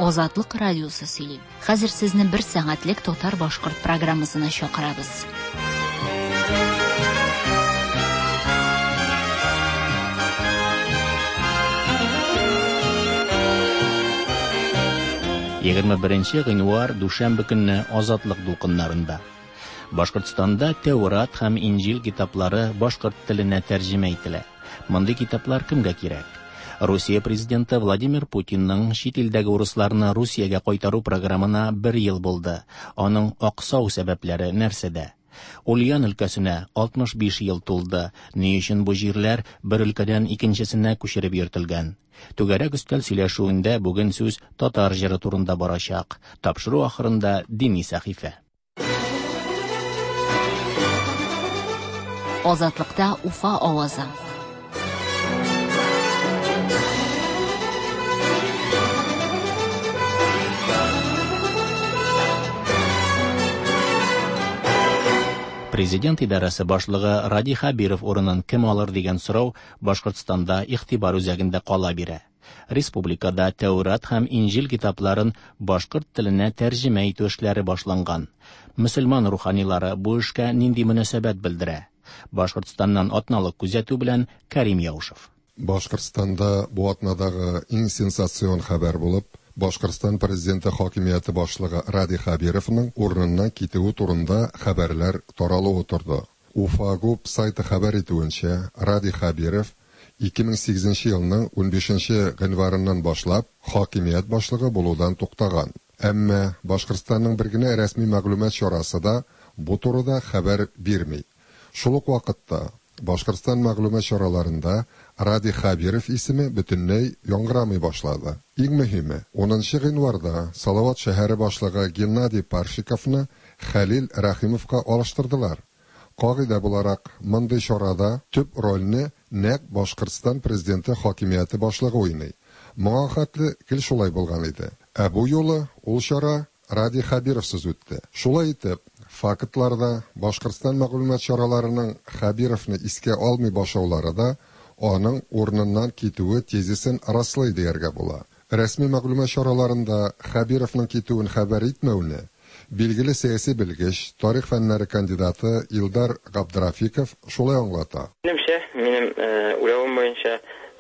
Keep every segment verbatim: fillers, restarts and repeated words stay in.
Азатлык радиосы сөйли. Хәзер сезне бер сәгатьлек татар башкорт программасына чакырабыз. егерме беренче гыйнвар дүшәмбе көнне Азатлык дулкыннарында. Башкортстанда Тәурат һәм Инҗил китаплары башкорт теленә тәрҗемә ителә. Мондый китаплар кемгә кирәк? Россия президенты Владимир Путинның чит илдәге урысларны Русиягә кайтару программына бер ел булды. Аның аксау сәбәпләре нәрсәдә? Ульян өлкәсенә алтмыш биш ел тулды. Ни өчен бу җирләр бер өлкәдән икенчесенә күчереп йөртелгән? Түгәрәк өстәл сөйләшүендә бүген сүз татар җыры турында барачак. Тапшыру ахырында дини сәхифә. Азатлыкта Уфа авазы. Президент идарәсе башлыгы Ради Хабиров урынын кем алыр дигән сорау Башкортстанда игътибар үзәгендә кала бирә. Республикада Тәурат һәм Инҗил китапларын башкорт теленә тәрҗемә итү эшләре башланган. Мөселман руханилары бу эшкә нинди мөнәсәбәт белдерә? Башкортстаннан атналык күзәтү белән Кәрим Яушев. Башкортстанда бу атнадагы иң сенсацион хәбәр булып, Башкортстан президенты хакимияте башлыгы Ради Хабировның урыныннан китүе турында хәбәрләр таралып торды. Уфагуб сайты хәбәр итүенчә, Ради Хабиров ике мең сигезенче елның унбишенче гыйнварыннан башлап хакимият башлыгы булудан туктаган. Әмма Башкортстанның бер генә рәсми мәгълүмат чарасы да бу турыда хәбәр бирми. Шул ук вакытта Башкортстан мәгълүмат чараларында Ради Хабиров исеме бөтенләй яңгырамый башлады. Иң мөһиме, унынчы гыйнварда Салават шәһәре башлыгы Геннадий Паршиковны Хәлил Рәхимовка алыштырдылар. Кагыйдә буларак, мондый чарада төп рольне нәкъ Башкортстан президенты хакимияте башлыгы уйный. Моңа хәтле кил шулай булган иде. Ә бу юлы ул чара Ради Хабировсыз үтте. Шулай итеп, фактларда Башкортстан мәгълүмат чараларының Хабировны искә алмый башлаулары да аның урыныннан китүе тезисен раслый дияргә була. Рәсми мәгълүмат чараларында Хабировның китүен хәбәр итмәүне билгеле сәяси белгеч, тарих фәннәре кандидаты Илдар Габдрафиков шулай аңлата. Минемчә, минем уйлавым буенча,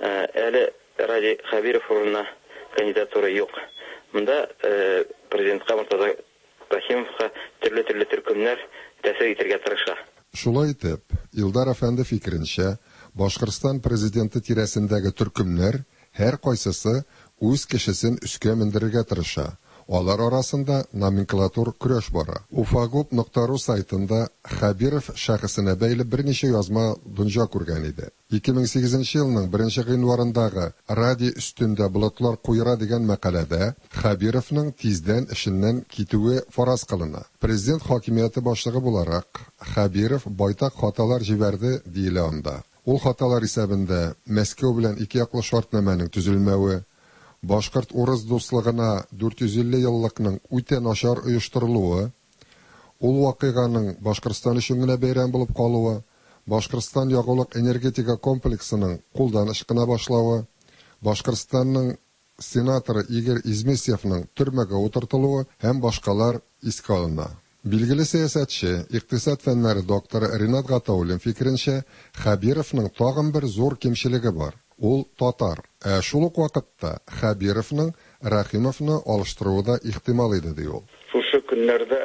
әле Ради Хабиров урынына кандидатура юк. Монда президентка Муртаза Рахимовка төрле-төрле төркемнәр тәэсир итәргә тырыша. Шулай итеп, Илдар әфәнде фикеренчә, Башкортстан президенты тирәсендәге төркемнәр һәр кайсысы үз кешесен үскә мендерергә тырыша. Алар арасында номенклатур көрәш бара. Уфагуб нокта ру сайтында Хабиров шәхесенә бәйле берничә язма дөнья күргән иде. ике мең сигезенче елның беренче гыйнварындагы Ради өстендә болытлар куера дигән мәкаләдә Хабировның тиздән эшеннән китүе фараз кылына. Президент хакимияте башлыгы буларак Хабиров байтак хаталар җибәрде диелә анда. Ул хаталар исәбендә Мәскәү белән ике яклы шартнамәнең төзелмәве, Башкорт-урыс дуслыгына дүрт йөз илле еллыкның үтә начар оештырылуы, ул вакыйганың Башкортстан өчен генә бәйрәм булып калуы, Башкортстан ягулык энергетика комплексының кулдан ышкына башлавы, Башкортстанның сенаторы Игорь Измесьевның төрмәгә утыртылуы һәм башкалар искә алына. Билгеле сәясәтче, икътисад фәннәре докторы Ринат Гатауллин фикеренчә, Хабировның тагын бер зур кемчелеге бар. Ул татар. Ә шул ук вакытта Хабировның Рахимовны алыштыруы да ихтимал иде ди ул. Шушы көннәрдә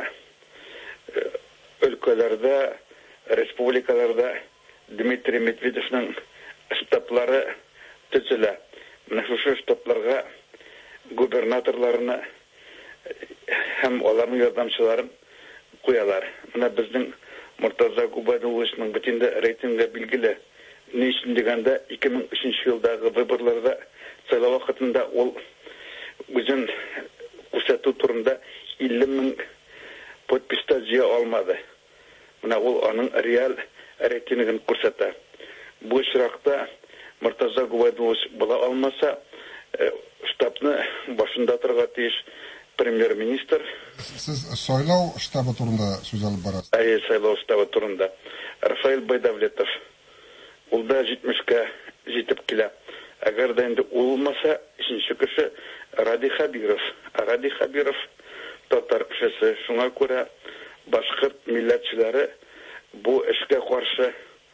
өлкәләрдә, республикаларда Дмитрий Медведевның штаблары төзелә. Менә шушы штабларга губернаторларны һәм аларның ярдәмчыларын куялар. Менә безнең Муртаза Губайдулловичның бөтендә рейтингы билгеле. Ни өчен дигәндә ике мең өченче елдагы выборларда сайлау вакытында ул үзен күрсәтү турында илле мең подписта җыя алмады. Менә ул аның реаль рейтингын күрсәтә. Бу очракта Муртаза Губайдуллович була алмаса, штабны башында торырга тиеш премьер-министр. Сез сайлау штабы турында сүз алып барасыз. Әйе, сайлау штабы турында. Рафаэль Байдавлетов. Ул да җитмешкә җитеп килә. Әгәр дә инде улмаса, икенче кеше Ради Хабиров. Ради Хабиров татар кешесе. Шуңа күрә башкорт милләтчеләре бу эшкә каршы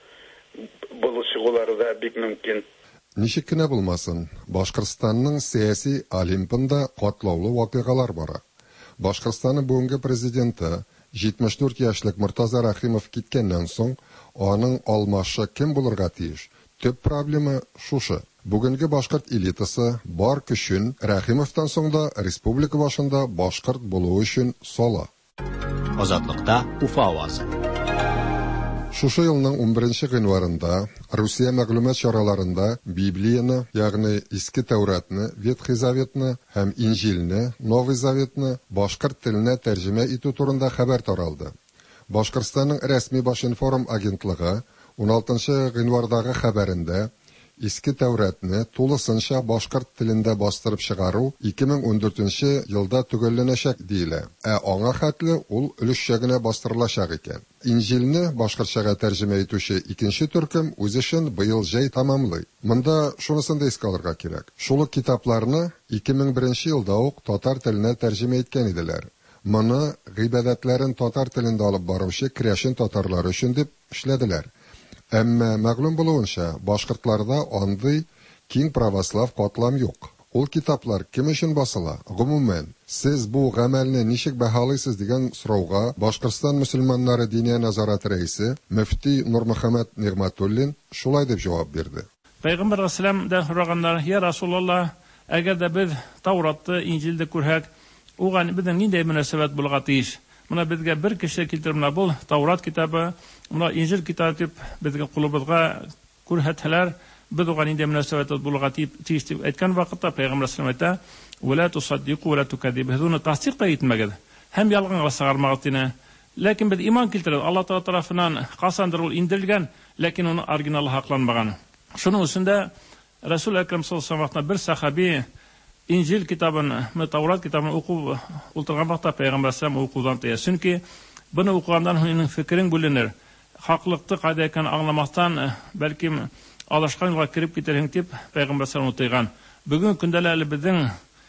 булу чыгулары да бик мөмкин. Ничек кенә булмасын, Башкортстанның сәяси олимпында катлаулы вакыйгалар бара. Башкортстанның бүгенге президенты җитмеш дүрт яшьлек Муртаза Рахимов киткәннән соң, аның алмашы кем булырга тиеш? Төп проблема шушы. Бүгенге башкорт элитасы бар көчен Рахимовтан соң да республика башында башкорт булу өчен сала. Азатлыкта Уфа авазы. Шушы елның унберенче гыйнварында Русия мәгълүмат чараларында Библияны, ягъни Иске Тәүратны, Ветхий Заветны һәм Инҗилне, Новый Заветны башкорт теленә тәрҗемә итү турында хәбәр таралды. Башкортстанның рәсми башинформ агентлыгы он алтынчы гыйнвардагы хәбәрендә Иске Тәүратны тулысынча башкорт телендә бастырып чыгару ике мең ундүртенче елда төгәлләнәчәк диелә. Ә аңа хәтле ул өлешчә генә бастырылачак икән. Инҗилне башкортчага тәрҗемә итүче икенче төркем үз эшен быел җәй тәмамлый. Монда шунысын да искә алырга кирәк. Шул ук китапларны ике мең беренче елда ук татар теленә тәрҗемә иткән иделәр. Моны гыйбадәтләрен татар телендә алып баручы крәшен татарлар өчен дип эшләделәр. Әмма мәгълүм булуынча, башкортларда андый киң православ катлам юк. Ул китаплар кем өчен басыла? Гомумән, сез бу гамәлне ничек баһалыйсыз дигән сорауга Башкортстан мөселманнары диния назарат рәисе мөфти Нурмөхәммәд Нигъмәтуллин шулай дип җавап бирде. Пәйгамбер алейһиссалам да сораганнар: "Я Расулаллах, әгәр дә без Тауратты, Инҗилде күрһәк, уга безнең ниндәй мөнәсәбәт булырга тиеш? Моны безгә бер кеше китереп, менә бу Таурат китабы, моны Инҗил китабы дип безгә кулыбызга күрһәтһәләр, biz уга нинди мөнәсәбәт булырга тиеш дип әйткән вакытта Пәйгамбер саллаллаһу алейһи ва сәллям әйтә: "Вала тусаддиқу вала тукадибу", һуны тасдиқ та итмәгез һәм ялганга чыгармагыз дине. Ләкин без иман килтерәбез, Аллаһ Тәгалә тарафыннан касандыр ул индирелгән, ләкин аны оригиналы хакланмаган. Шуның өчен дә Расул Әкрәм саллаллаһу алейһи ва сәллям бер сахаби Инҗил китабын, Таурат китабын укып утырган вакытта Пәйгамбер саллаллаһу алейһи ва сәллям укудан тыя. Чөнки буны укыгандан һинең фикерең бүленер. Хаклыкты кайда икән аңламастан, бәлким алышкан юлга кирип китерһең дип Пәйгамбер саллаллаһу алейһи ва сәллям Бүген көндә әле безнең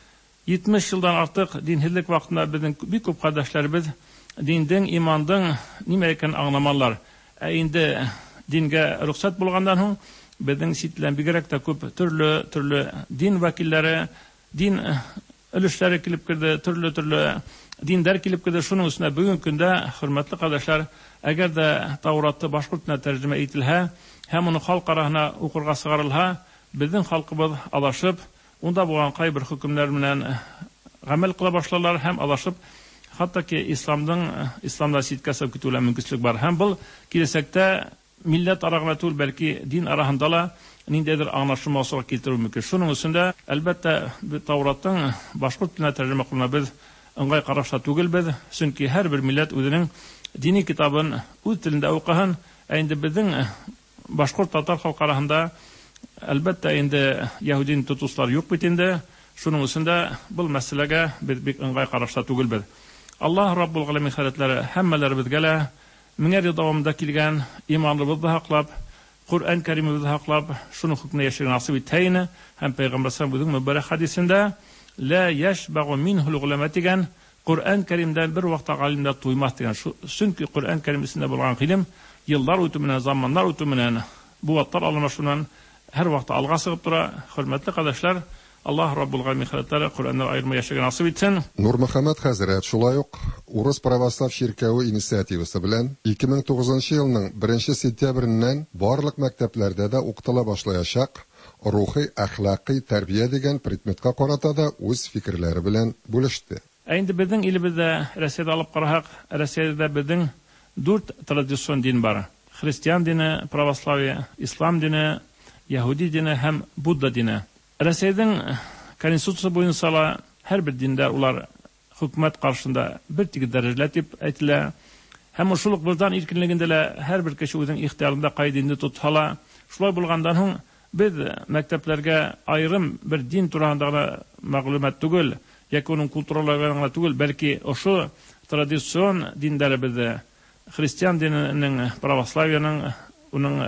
җитмеш елдан артык динһезлек вакытында безнең бик күп кардәшләребез диндең, имандың нимә икән аңламалар. Ә инде дингә рөхсәт булгандан һуң безнең ситлән бигрәк тә күп төрле төрле дин вәкилләре, дин өлешләре килеп кирде, төрле төрле диндар килеп кирде. Шуның өстенә бүген көндә, хөрмәтле кардәшләр, әгәр дә Тауратты башкорт теленә тәрҗемә ителһә һәм аны халык арасына укырга чыгарылһа, безнең халкыбыз алашып, унда булган кайбер хөкемнәр белән гамәл кыла башларлар һәм алашып, хәтта исламның исламда ситкәсеп китүләр мөмкинлек бар. Һәм бу киләчәктә милләт арасында түгел, бәлки дин арасында да ниндидер аңлашылмаусызга китерү мөмкин. Шуның өчен дә әлбәттә Таураттың башкорт теленә тәрҗемә кылына без ыңгай карашта түгелбез, чөнки һәрбер милләт үзенең дини китабын үз телендә укыган. Ә инде безнең башкорт татар халкы арасында әлбәттә инде яһудин тотуслар юк бит инде. Шуның өчен дә бу мәсьәләгә без бик ыңгай карашта түгелбез. Аллаһ Раббул Галәмин хәзрәтләре һәммәләребезгә лә меңәр ел дәвамында килгән иманлыбызны хаклап, Qur'an Кәримебезне хаклап, шуны хукмына яшәргә насыйп итәйне. Һәм Пәйгамбер саллаллаһу алейһи ва сәллям бүген мөбарәк хадисендә ла яшбагу минхул гулама дигән, Qur'an Кәримдән бер вакытта галимдә туймас дигән. Чөнки Qur'an Кәримендә булган гыйлем еллар үтү менән, заманнар үтү менән, бу ваттар алмашудан һәр вакытта алга чыгып тора. Хөрмәтле кардәшләр, Аллаһ Раббул Галәмин хәзрәтләре Qur'анны аерма яшәргә насыйп итсен. Нурмөхәммәд хәзрәт шулай ук Урыс православ ширкәве инициативасы белән ике мең тугызынчы елның беренче сентябреннән барлык мәктәпләрдә дә укытыла башлаячак рухи әхлакый тәрбия дигән предметка карата да үз фикерләре белән бүлеште. Ә инде безнең илебездә, Россиядә алып карасак, Россиядә безнең дүрт традицион дин бар. Христиан дине, православие, ислам дине, яһуди дине һәм будда дине. Россиянең конституциясе буенча һәрбер диндә улар хөкүмәт каршында бер тигез дәрәҗәле дип әйтелә. Һәм шул ук булдан иркенлегендә лә һәрбер кеше үзенең ихтиярында кайдинне тотһала. Шулай булгандан һуң без мәктәпләргә аерым бер дин турында мәгълүмат түгел, яки уның культураларына түгел, бәлки ошо традицион диндәребезне, христиан диненең, православиянең, уның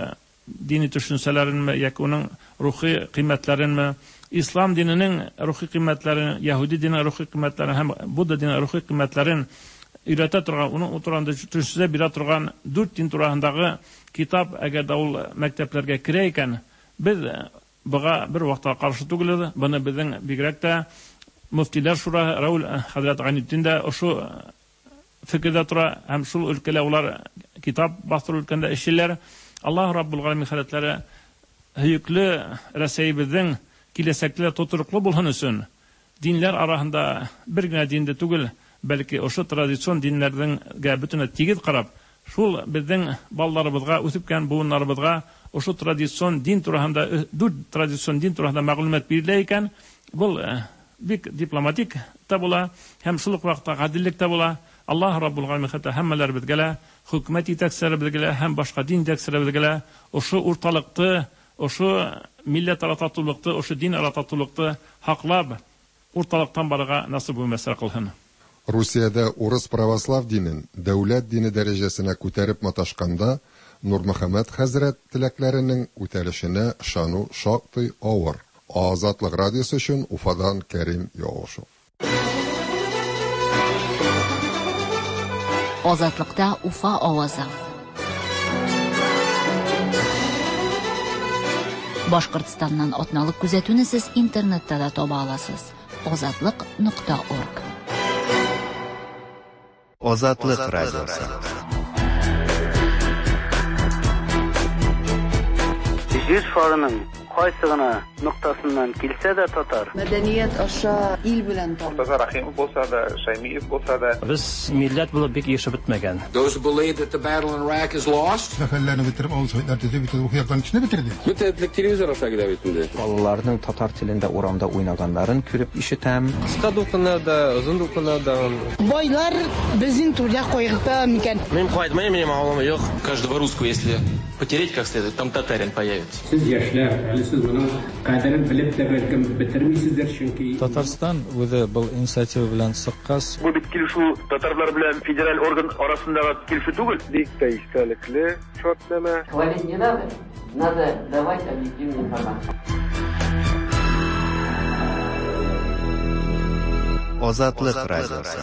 dini төшенсәләренме, яки уның рухи кыйммәтләренме, ислам диненең рухи кыйммәтләрен, яһуди диненең рухи кыйммәтләрен һәм будда диненең рухи кыйммәтләрен өйрәтә торган, уның утырганда төшенсә бирә торган дүрт дин турасындагы китап, әгәр дә ул мәктәпләргә керә икән, без буга бер вакытта каршы түгел, буны безнең бигрәк тә муфтилар шура Раул хәзрәт Ганетдин дә ошо фикердә тора, һәм шул өлкәлә улар китап бастыру өлкәндә эшләр. Аллаһ Раббул Галәмин хәзрәтләре һөйөкле Рәсәйбезнең киләсәктә тотырлыклы булһын өчен динләр арасында бер генә динде түгел, бәлки ошо традицион диннәргә бөтенләй тигез карап, шул безнең балаларыбызга, үсепкән буыннарыбызга ошо традицион дин турасында, дүрт традицион дин турасында мәгълүмат бирелә икән, бу бик дипломатик та була, һәм шул ук вакытта гадиллек та була. Аллаһ Раббул Галәмин хәтта һәммәләребезгә, хөкүмәт итәкчеләребезгә һәм башка дин итәкчеләребезгә ошо урталыкты, ошо милләт ара татулыкты, ошо дин ара татулыкты хаклап урталыктан барырга насыйп булмаса кылсын. Русиядә урыс православ динен дәүләт дине дәрәҗәсенә күтәреп маташканда Нурмөхәммәд хәзрәт теләкләренең үтәлешенә ышану шактый авыр. Азатлык радиосы өчен Уфадан Кәрим Яушев. Азатлыкта Уфа авазы. Башкортстаннан атналык күзәтүне сез интернетта да таба аласыз. азатлык нокта орг. Азатлык радиосы. Жүз фарының кайсыгына нуктасыннан килсә дә татар. Мәдәният аша ил белән тар. Муртаза Рахимов булса да, Шаймиев булса да. Без милләт булып бик яшәп бетмәгән. Those who believe that the battle in Iraq is lost. Мәхәлләне бетереп, авыл советлар төзеп бетереп, ухыяктан кичне бетерде. Бөтенлек телевизор аша гыда битендә. Балаларның татар телендә урамда уйнаганнарын күреп ишетәм. Кыска дукына да, озын дукына да. Байлар безнең түрдә кайгырта микән? Мин кайтмыйм, минем авылым юк. Каждого русского, если потереть как следует, там татарин появится. Сез яшьләр, әле сез моның кадерен белеп тә бәлкем бетермисездер, чөнки Татарстан үзе был инициатива белән сыккас. Бу бит килешү татарлар белән федераль орган арасындагы килешү түгел. Бик тә истәлекле шартлама. Хвалить не надо, надо давать объективную информацию. Азатлык радиосы.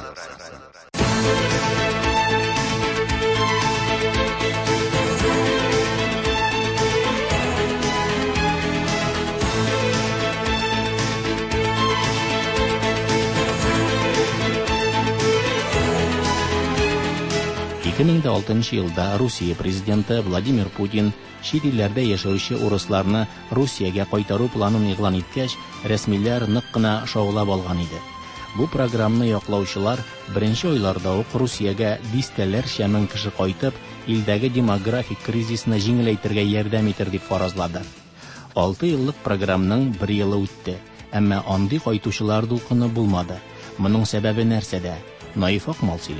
ике мең алтынчы елда Русия президенты Владимир Путин чит илләрдә яшәүче урысларны Русиягә кайтару планын игълан иткәч, рәсмиләр нык кына шаулап алган иде. Бу программаны яклаучылар беренче айларда ук Русиягә дистәләрчә мең кеше кайтып, илдәге демографик кризисны җиңеләйтергә ярдәм итер дип фаразлады. алты еллык программның бер елы үтте, әмма андый кайтучылар дулкыны булмады. Моның сәбәбе нәрсәдә? Наиф Акмал сөйли.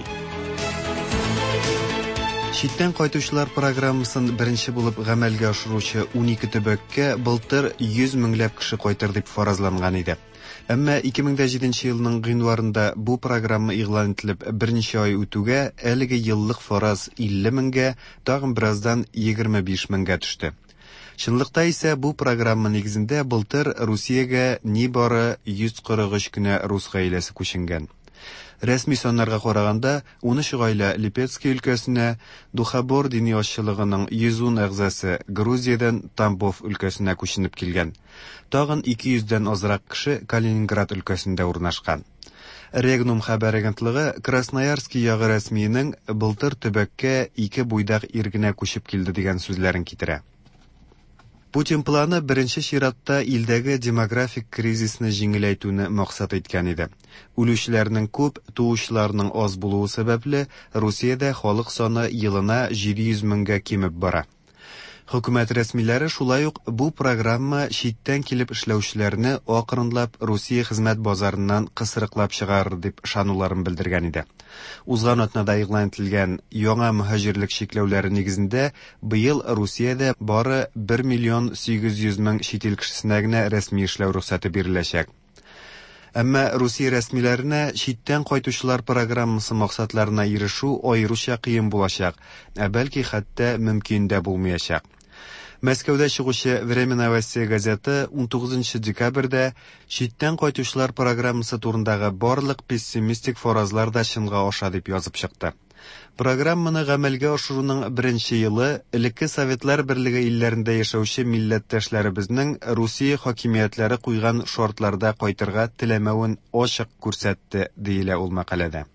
Читтән кайтучылар программасын беренче булып гамәлгә ашыручы унике төбәккә былтыр йөз меңләп кеше кайтыр дип фаразланган иде. Әмма ике мең җиденче елның гыйнварында бу программа игълан ителеп берничә ай үтүгә әлеге еллык фараз илле меңгә, тагын бераздан егерме биш меңгә төште. Чынлыкта исә бу программа нигезендә былтыр Русиягә нибары йөз кырык өч кенә рус гаиләсе күченгән. Рәсми саннарга караганда, ун өч гаилә Липецк өлкәсенә, Духабор дини ашчылыгының йөз ун әгъзасы Грузиядән Тамбов өлкәсенә күченеп килгән. Тагын ике йөздән азрак кеше Калининград өлкәсендә урнашкан. Регнум хәбәр агентлыгы Красноярский ягы рәсмиенең былтыр төбәккә ике буйдак ир генә күчеп килде дигән сүзләрен китерә. Путин планы беренче чиратта илдәге демографик кризисны җиңеләйтүне максат иткән иде. Үлүчеләрнең күп, туучыларның аз булуы сәбәпле Русиядә халык саны елына җиде йөз меңгә кимеп бара. Хөкүмәт рәсмиләре шулай ук бу программа читтән килеп эшләүчеләрне акрынлап Русия хезмәт базарыннан кысрыклап чыгарыр дип ышануларын белдергән иде. Узган атнада игълан ителгән яңа мөһаҗирлек чикләүләре нигезендә быел Русиядә бары бер миллион сигез йөз мең чит ил кешесенә генә рәсми эшләү рөхсәте биреләчәк. Әмма Русия рәсмиләренә читтән кайтучылар программасы максатларына ирешү аеруча кыен булачак, ә бәлки хәтта мөмкин дә булмаячак. Мәскәүдә чыгучы «Время новостей» газеты он тугызынчы декабрьдә читтән кайтучылар программасы турындагы барлык пессимистик фаразлар да чынга аша дип язып чыкты. Программаны гамәлгә ашыруның беренче елы элекке Советлар Берлеге илләрендә яшәүче милләттәшләребезнең Русия хакимиятләре куйган шартларда кайтырга теләмәвен ачык күрсәтте, диелә ул мәкаләдә.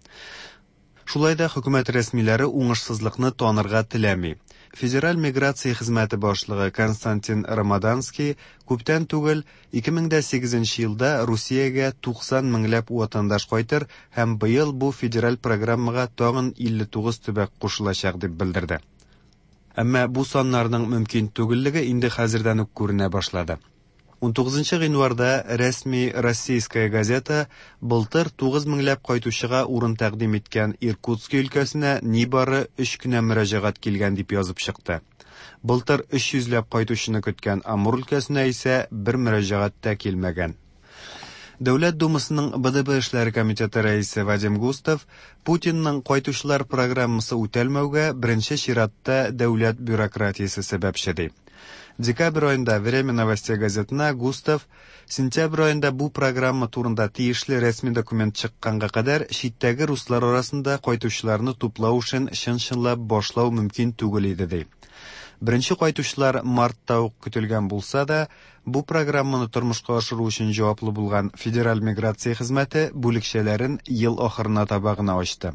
Шулай да хөкүмәт рәсмиләре уңышсызлыкны танырга теләми. Федераль миграция хезмәте башлыгы Константин Рамаданский күптән түгел ике мең сигезенче елда Русиягә туксан меңләп ватандаш кайтыр һәм быел бу федераль программага тагын илле тугыз төбәк кушылачак дип белдерде. Әмма бу саннарның мөмкин түгеллеге инде хәзердән үк күренә башлады. он тугызынчы гыйнварда рәсми Российская газета былтыр тугыз меңләп кайтучыга урын тәкъдим иткән Иркутск өлкәсенә нибары өч кенә мөрәҗәгать килгән дип язып чыкты. Былтыр өч йөзләп кайтучыны көткән Амур өлкәсенә исә бер мөрәҗәгать тә килмәгән. Дәүләт Думасының Б Д Б эшләре комитеты рәисе Вадим Густав Путинның кайтучылар программасы үтәлмәүгә беренче чиратта дәүләт бюрократиясе сәбәпче ди. Декабрь айында «Время новостей» газетына Густав сентябрь айында бу программа турында тиешле рәсми документ чыкканга кадәр читтәге руслар арасында кайтучыларны туплау өчен чын-чынлап башлау мөмкин түгел иде ди. Беренче кайтучылар мартта ук көтелгән булса да, бу программаны тормышка ашыру өчен җаваплы булган Федераль миграция хезмәте бүлекчәләрен ел ахырына таба гына ачты.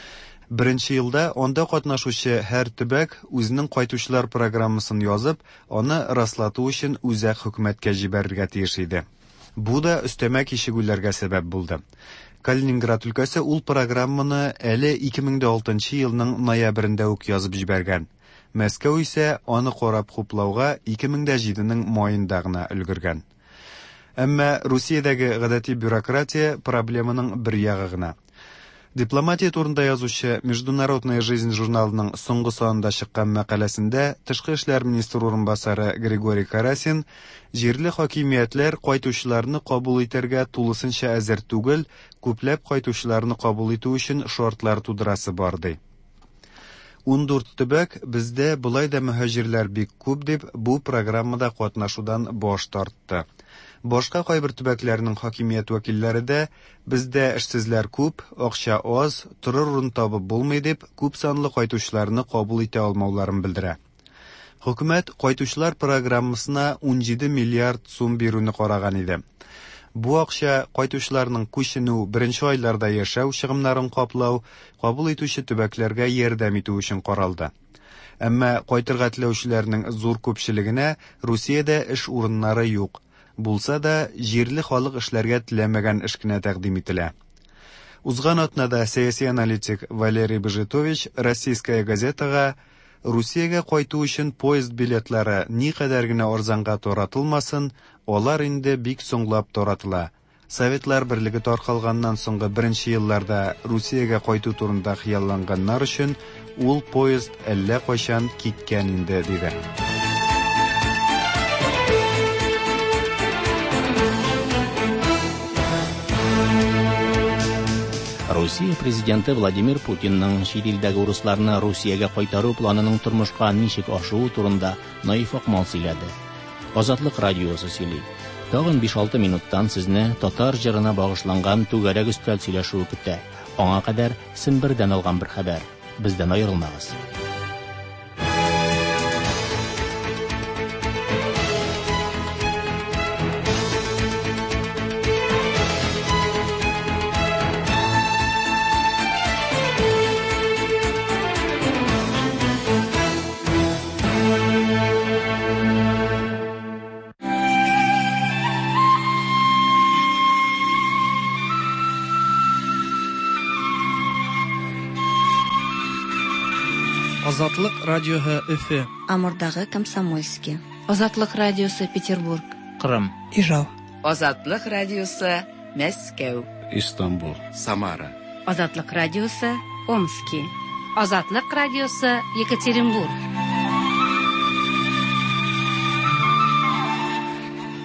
Беренче елда анда катнашучы һәр төбәк үзенең кайтучылар программасын язып, аны раслату өчен үзәк хөкүмәткә җибәрергә тиеш иде. Бу да өстәмә кичегүләргә сәбәп булды. Калининград өлкәсе ул программаны әле ике мең алтынчы елның ноябрендә үк язып җибәргән. Мәскәү исә аны карап хуплауга ике мең җиденең маенда гына өлгергән. Әмма Русиядәге гадәти бюрократия проблеманың бер ягы гына. Дипломатия турында язучы Международная жизнь журналының соңгы санында чыккан мәкаләсендә Тышкы эшләр министры урынбасары Григорий Карасин җирле хакимиятләр кайтучыларны кабул итәргә тулысынча әзер түгел, күпләп кайтучыларны кабул итү өчен шартлар тудырасы бар ди. ун дүрт төбәк бездә булай да мөхаҗирләр бик күп дип бу программада катнашудан баш тартты. Башка кайбер төбәкләрнең хакимият вәкилләре дә бездә эшсезләр күп, акча аз, торыр урын табып булмый дип күп санлы кайтучыларны кабул итә алмауларын белдерә. Хөкүмәт кайтучылар программасына он җиде миллиард сум бирүне караган иде. Бу акча кайтучыларның күченү, беренче айларда яшәү чыгымнарын каплау, кабул итүче төбәкләргә ярдәм итү өчен каралды. Әмма кайтырга теләүчеләрнең зур күпчелегенә Русиядә эш урыннары юк. Булса да, җирле халык эшләргә теләмәгән эш кенә тәкъдим ителә. Узган атнада сәяси аналитик Валерий Бежитович Российская газетага Русиягә кайту өчен поезд билетлары никадәр генә арзанга таратылмасын, алар инде бик соңлап таратыла. Советлар Берлеге таркалганнан соңгы беренче елларда Русиягә кайту турында хыялланганнар өчен ул поезд әллә кайчан киткән инде, диде. Россия президенты Владимир Путинның чит илдәге урысларны Русиягә кайтару планының тормышка ничек ашуы турында наив акмал сөйләде. Азатлык радиосы сөйли. Тагын биш-алты минуттан сезне татар җырына багышланган түгәрәк өстәл сөйләшүе көтә. Аңа кадәр Сембердән алган бер хәбәр. Бездән аерылмагыз. Азатлык радиоһы Өфе. Амурдагы Комсомольский. Азатлык радиосы Петербург. Кырым. Ижау. Азатлык радиосы Мәскәү. Истанбул. Самара. Азатлык радиосы Омский. Азатлык радиосы Екатеринбург.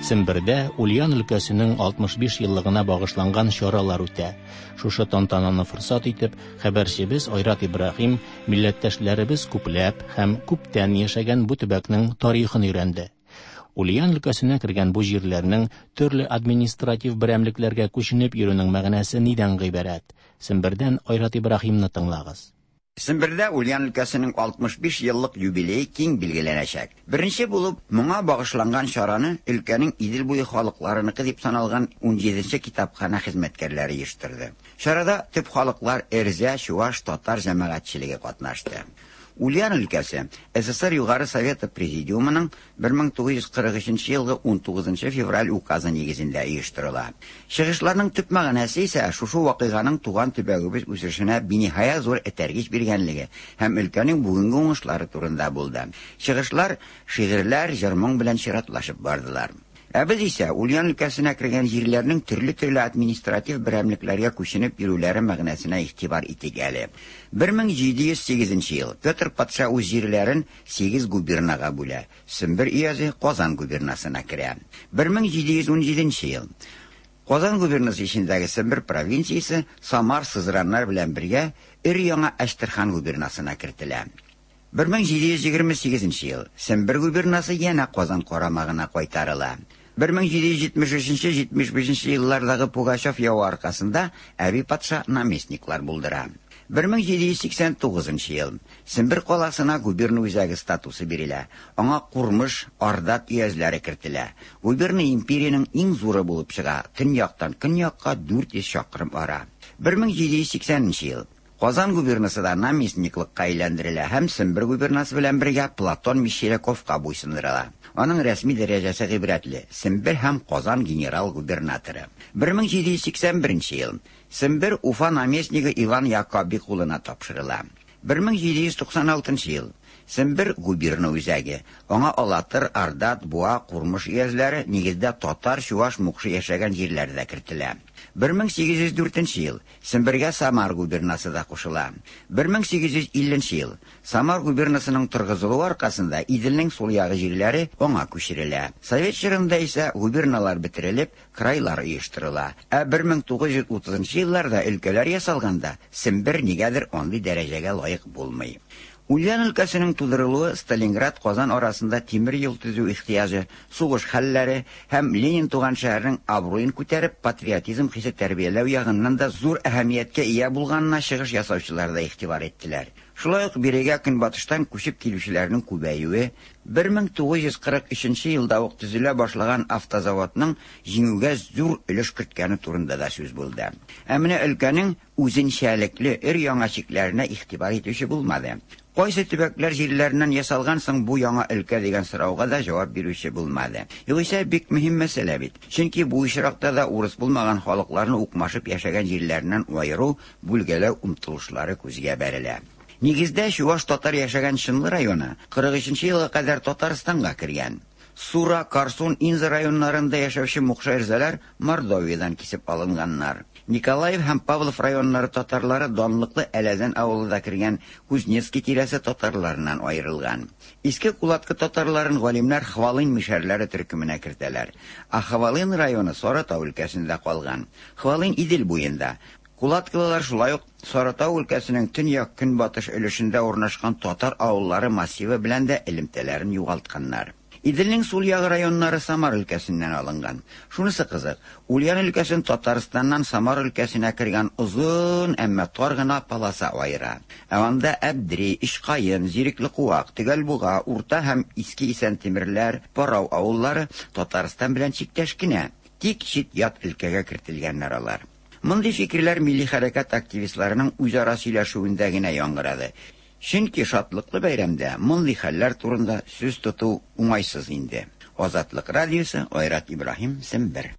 Сембердә Ульян өлкәсенең алтмыш биш еллыгына багышланган чаралар үтә. Шушы тантананы форсат итеп, хәбәрчебез Айрат Ибраһим милләттәшләребез күпләп һәм күптән яшәгән бу төбәкнең тарихын өйрәнде. Ульян өлкәсенә кергән бу җирләрнең төрле административ берәмлекләргә күченеп йөрүнең мәгънәсе нидән гыйбарәт? Сембердән Айрат Ибраһимны тыңлагыз. Сембердә Ульян өлкәсенең алтмыш биш еллык юбилее киң билгеләнәчәк. Беренче булып моңа багышланган чараны өлкәнең Идел буе халыкларыныкы дип саналган ун җиденче китапхана хезмәткәрләре оештырды. Чарада төп халыклар Эрзә, Чуаш, татар җәмәгатьчелеге катнашты. Ульян өлкәсе СССР Югары Советы Президиумының бер мең тугыз йөз кырык өченче елгы ун тугызынчы февраль указы нигезендә оештырыла. Чыгышларның төп мәгънәсе исә шушы вакыйганың туган төбәгебез үсешенә биниһая зур этәргеч биргәнлеге һәм өлкәнең бүгенге уңышлары турында булды. Чыгышлар шигырьләр, җыр-моң белән чиратлашып бардылар. Ә без исә Ульян өлкәсенә кергән җирләрнең төрле-төрле административ берәмлекләргә күченеп йөрүләре мәгънәсенә игътибар итик әле. бер мең җиде йөз сигезенче ел Петр патша үз җирләрен сигез губернага бүлә. Сембер өязе Казан губернасына керә. бер мең җиде йөз ун җиденче ел Казан губернасы ичендәге Сембер провинциясе Самар сызраннар белән бергә өр-яңа Әчтерхан губернасына кертелә. бер мең җиде йөз егерме сигезенче ел Сембер губернасы янә Казан карамагына кайтарыла. бер мең җиде йөз җитмеш өченче - җитмеш бишенче еллардагы Пугачев явы аркасында Әби патша наместниклар булдыра. бер мең җиде йөз сиксән тугызынчы ел Сембер каласына губерна үзәге статусы бирелә. Аңа Курмыш, Ардат өязләре кертелә. Губерна империянең иң зуры булып чыга. Көньяктан көньякка дүрт йөз чакрым ара. бер мең җиде йөз сиксәненче ел Казан губернасы да наместниклыкка әйләндерелә һәм Сембер губернасы белән бергә Платон Мещеряковка буйсындырыла. Аның рәсми дәрәҗәсе гыйбрәтле. Сембер һәм Казан генерал-губернаторы. бер мең җиде йөз сиксән беренче ел Сембер Уфа наместнигы Иван Якоби кулына тапшырыла. бер мең җиде йөз туксан алтынчы ел Сембер губерна үзәге. Аңа Алатыр, Ардат, Буа, Курмыш өязләре нигездә татар, чуаш, мукшы яшәгән җирләрдә кертелә. бер мең сигез йөз дүртенче ел Сембергә Самар губернасы да кушыла. бер мең сигез йөз илленче ел Самар губернасының торгызылуы аркасында Иделнең сул ягы җирләре аңа күчерелә. Совет чорында исә губерналар бетерелеп, крайлар оештырыла. Ә бер мең тугыз йөз утызынчы елларда өлкәләр ясалганда Сембер нигәдер андый дәрәҗәгә лаек булмый. Ульян өлкәсенең тудырылуы Сталинград, Казан арасында тимер юл төзү ихтыяҗы, сугыш хәлләре һәм Ленин туган шәһәрнең абруен күтәреп патриотизм хисе тәрбияләү ягыннан да зур әһәмияткә ия булганына чыгыш ясаучылар да игътибар иттеләр. Шулай ук бирегә көнбатыштан күчеп килүчеләрнең күбәюе, бер мең тугыз йөз кырык өченче елда ук төзелә башлаган автозаводның җиңүгә зур өлеш керткәне турында да сүз булды. Ә менә өлкәнең үзенчәлекле өр-яңа чикләренә игътибар итүче булмады. Кайсы төбәкләр җирләреннән ясалган соң бу яңа өлкә дигән сорауга да җавап бирүче булмады. Югыйсә бик мөһим мәсьәлә бит. Чөнки бу очракта да урыс булмаган халыкларны укмашып яшәгән җирләреннән аеру, бүлгәләү умтылышлары күзгә бәрелә. Нигездә Чуаш татар яшәгән Чынлы районы кырык өченче елга кадәр Татарстанга кергән. Сура, Карсун, Инза районнарында яшәүче мукшы эрзәләр Мордовиядан кисеп алынганнар. Николаев һәм Павлов районнары татарлары данлыклы Әләзән авылында кергән Кузнецкий тирәсе татарларыннан аерылган. Иске Кулатка татарларын галимнәр Хвалын мишәрләре төркеменә кертәләр. Ә Хвалын районы Саратау өлкәсендә калган. Хвалын Идел буенда. Кулаткалылар шулай ук Саратау өлкәсенең төньяк көнбатыш өлешендә урнашкан татар авыллары массивы белән дә элемтәләрен югалтканнар. Иделнең сул ягы районнары Самар өлкәсеннән алынган. Шунысы кызык, Ульян өлкәсен Татарстаннан Самар өлкәсенә кергән озын, әмма тар гына полоса аера. Ә анда Әбдри, Ишкаен, Зирекле Куак, Төгәлбуга, Урта һәм Иске Исәнтимерләр, Парау авыллары Татарстан белән чиктәш кенә, тик чит ят өлкәгә кертелгәннәр алар. Мондый фикерләр милли хәрәкәт активистларының үзара сөйләшүендә генә яңгырады. Чөнки шатлыклы бәйрәмдә мондый хәлләр турында сүз тоту уңайсыз инде. Азатлык радиосы, Айрат Ибраһим, Сембер.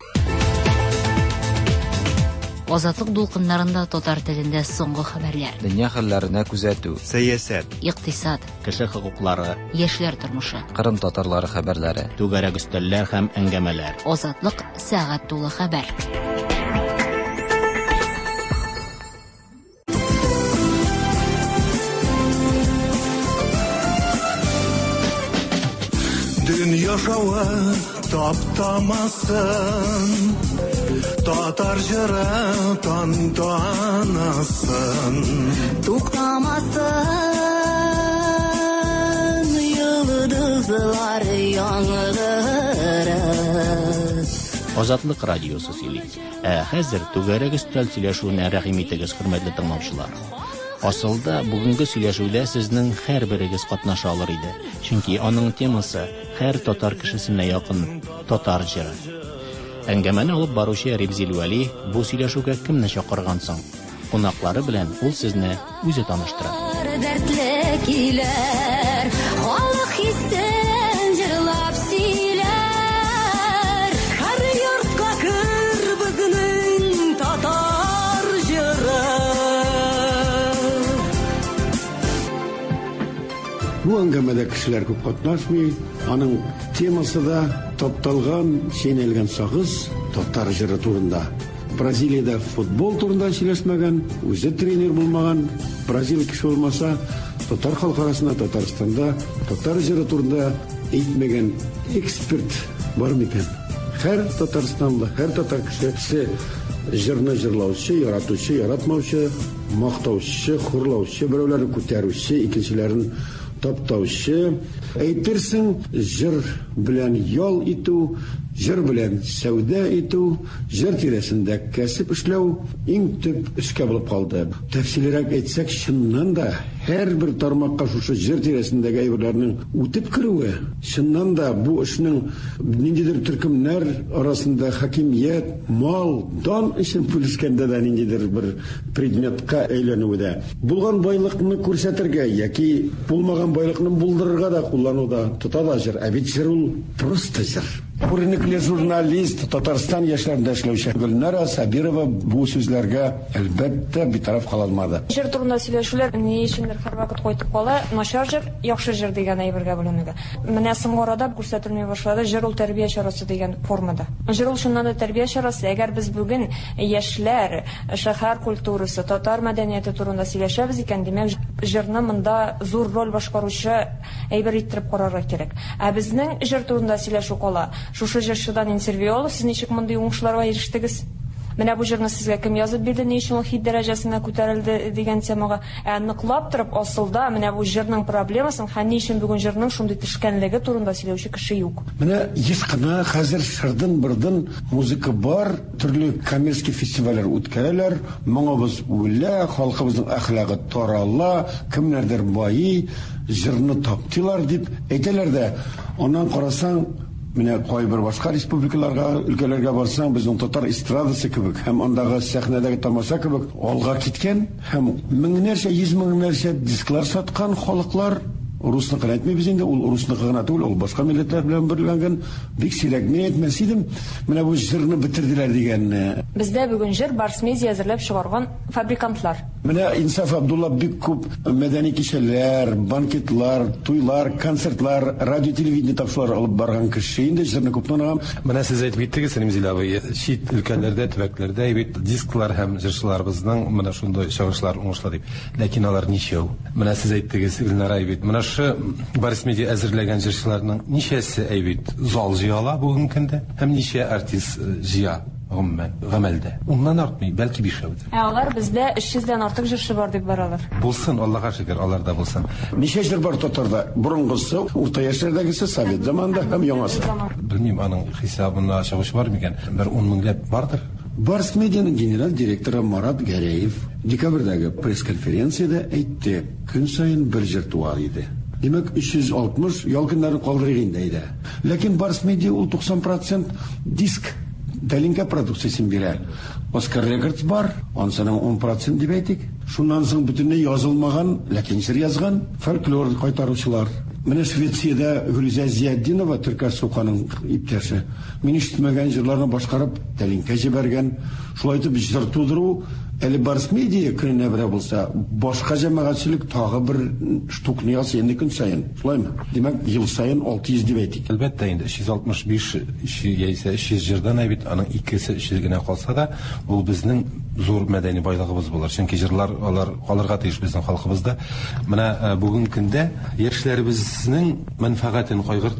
Азатлык дулкыннарында татар телендә соңгы хәбәрләр. Дөнья хәлләренә күзәтү, сәясәт, икътисад, кеше хокуклары, яшьләр тормышы, Кырым татарлары хәбәрләре, түгәрәк өстәлләр һәм әңгәмәләр. Азатлык сәгать тулы хәбәр. Дөнья шавы таптамасын, татар жыры тантанасын. Туктамасын йылдызлар яңгыры. Азатлык радиосы сөйли. Ә хәзер түгәрәк өстәл сөйләшүенә рәхим итегез, хөрмәтле тыңлаучылар. Асылда бүгенге сөйләшүдә сезнең һәрберегез катнаша алыр иде. Чөнки аның темасы һәр татар кешесенә якын татар җыры. Әңгәмәне алып баручы Рибзил Вәли бу сөйләшүгә кемне чакырган соң? Кунаклары белән ул сезне үзе таныштыра. Дәртле килер, халык хистен җырлап сөйләр. Һәр йортка кер безнең татар җыры. Бу әңгәмәдә кешеләр күп катнашмый, аның темасы да тапталган, чәйнәлгән сагыз татар җыры турында. Бразилиядә футбол турында сөйләшмәгән, үзе тренер булмаган, Бразил кеше булмаса, татар халкы арасында Татарстанда татар җыры турында әйтмәгән эксперт бар микән? Һәр Татарстанлы, һәр татар кешесе җырны җырлаучы, яратучы, яратмаучы, мактаучы, хурлаучы, берәүләрне күтәрүче, икенчеләрен таптаучы. Әйтерсең, җыр белән ял итү, җыр белән сәүдә итү, җыр тирәсендә кәсеп эшләү иң төп эшкә булып калды. Тәфсиллерәк әйтсәк, чыннан да һәрбер тармакка шушы җыр тирәсендәге әйберләрнең үтеп керүе, чыннан да бу эшнең ниндидер төркемнәр арасында хакимият, мал, дан өчен бүлешкәндә дә ниндидер бер предметка әйләнүдә. Булган байлыкны күрсәтергә яки булмаган байлыкны булдырырга да куллануда тота да җыр. Ә бит җыр ул просто җыр. Күренекле журналист, Татарстан яшьләрендә эшләүче Гөлнара Сабирова бу сүзләргә әлбәттә битараф кала алмады. Җыр турында сөйләшүләр ни өчендер һәрвакыт кайтып кала, начар җыр, яхшы җыр дигән әйбергә бүленүгә. Менә соңгы арада күрсәтелми башлады җыр ул тәрбия чарасы дигән формада. Җыр ул шуннан да тәрбия чарасы. Әгәр без бүген яшьләр, шәһәр культурасы, татар мәдәнияте турында сөйләшәбез икән, димәк җырны монда зур роль башкаручы әйбер иттереп карарга кирәк. Ә безнең җыр турында сөйләшү кала. Шушы җырчыдан интервью алып, сез ничек мондый уңышларга ирештегез? Менә бу җырны сезгә кем язып бирде, ни өчен ул хит дәрәҗәсенә күтәрелде дигән темага. Ә ныклап торып, асылда менә бу җырның проблемасын, һәм ни өчен бүген җырның шундый төшкәнлеге турында сөйләүче кеше юк. Менә еш кына хәзер шырдын-бырдын музыка бар, төрле коммерческий фестивальләр үткәрәләр, моңыбыз үлә, халкыбызның әхлагы тарала, кемнәрдер байый, җырны таптылар дип әйтәләр дә. Аннан карасаң, менә кайбер башка республикаларга, өлкәләргә барсаң, безнең татар эстрадасы кебек, һәм андагы сәхнәдәге тамаша кебек алга киткән, һәм меңнәрчә, йөз меңнәрчә дисклар саткан халыклар. Русны әйтмәйбез инде, ул русны гына түгел, ул башка милләтләр белән берләнгән. Бик сирәк мин әйтмәс идем, менә бу җырны бетерделәр дигән. Бездә бүген җыр Барс Медиа әзерләп чыгарган фабрикантлар. Менә Инсаф Абдулла бик күп мәдәни кичәләр, банкетлар, туйлар, концертлар, радио телевидение тапшырулар алып барган кеше инде җырны күп танаган. Менә сез әйтеп киттегез, Римзил абый, чит өлкәләрдә, төбәкләрдә бит дисклар һәм җырчыларыбызның менә шундый чыгышлар уңышлы дип. Ләкин алар ничәү? Менә сез әйттегез, Гөлнара бит, менә шу Барс Медиа әзерләгән җырчыларның ничәсе әйбит зал җыяла бүгенге көндә, һәм ничә артист җыя гомумән гамәлдә. Уннан артмый, бәлки бишәүдер. Ә алар бездә өч йөздән артык җырчы бар дип баралар. Булсын, Аллаһка шөкер, аларда булсын. Ничә җыр бар татарда? Борынгысы, урта яшьләрдәгесе, совет заманында һәм яңасы. Белмим, аның хисабына чыгыш бар микән? Бер ун меңләп бардыр. Барс Медианың генераль директоры Марат Гәрәев декабрьдәге пресс-конференцияда әйтте, көн сайын бер җыр туар иде. Демәк, өч йөз алтмыш ял көннәрен калдырыйк инде иде. Ләкин Барс Медиа ул туксан процент диск дәлинкә продукциясын бирә. Оскар Рекордс бар, ансының он процент дип әйтик. Шуннан соң бөтенләй язылмаган, ләкин җыр язган фольклор кайтаручылар. Менә Швециядә Гүлзә Зияддинова, Төркә Суканың иптәше, мин ишетмәгән җырларны башкарып дәлинкә җибәргән. Шулай итеп җыр тудыру әле Барс Медиа көненә бере булса, башка җәмәгатьчелек тагы бер штукны ясый инде көн сайын. Шулаймы? Димәк, ел сайын алты йөз дип әйтик. Әлбәттә инде өч йөз алтмыш биш яисә өч йөз җырдан әйбит, аның икесе өч йөз генә калса да, ул безнең зур мәдәни байлыгыбыз булыр. Чөнки җырлар алар калырга тиеш безнең халкыбызда. Менә бүген көндә яшьләребезнең мәнфәгатен кайгыртып,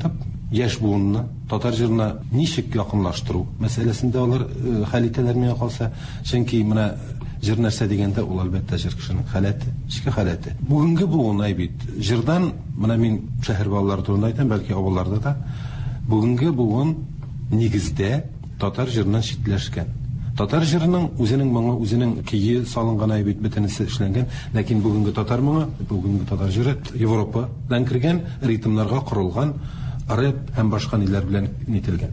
яшь буынны татар җырына ничек якынлаштыру мәсьәләсендә алар хәл итәләр миңа калса, чөнки менә җыр нәрсә дигәндә ул әлбәттә җыр кешенең хәләте, эчке хәләте. Бүгенге буын бит җырдан, менә мин шәһәр балалары турында әйтәм, бәлки авылларда да, бүгенге буын нигездә татар җырыннан читләшкән. Татар җырының үзенең моңы, үзенең кие салынган бит бөтенесе эшләнгән, ләкин бүгенге татар моңы, бүгенге татар җыры Европадан кергән ритмнарга корылган, рэп һәм башка ниләр белән нителгән.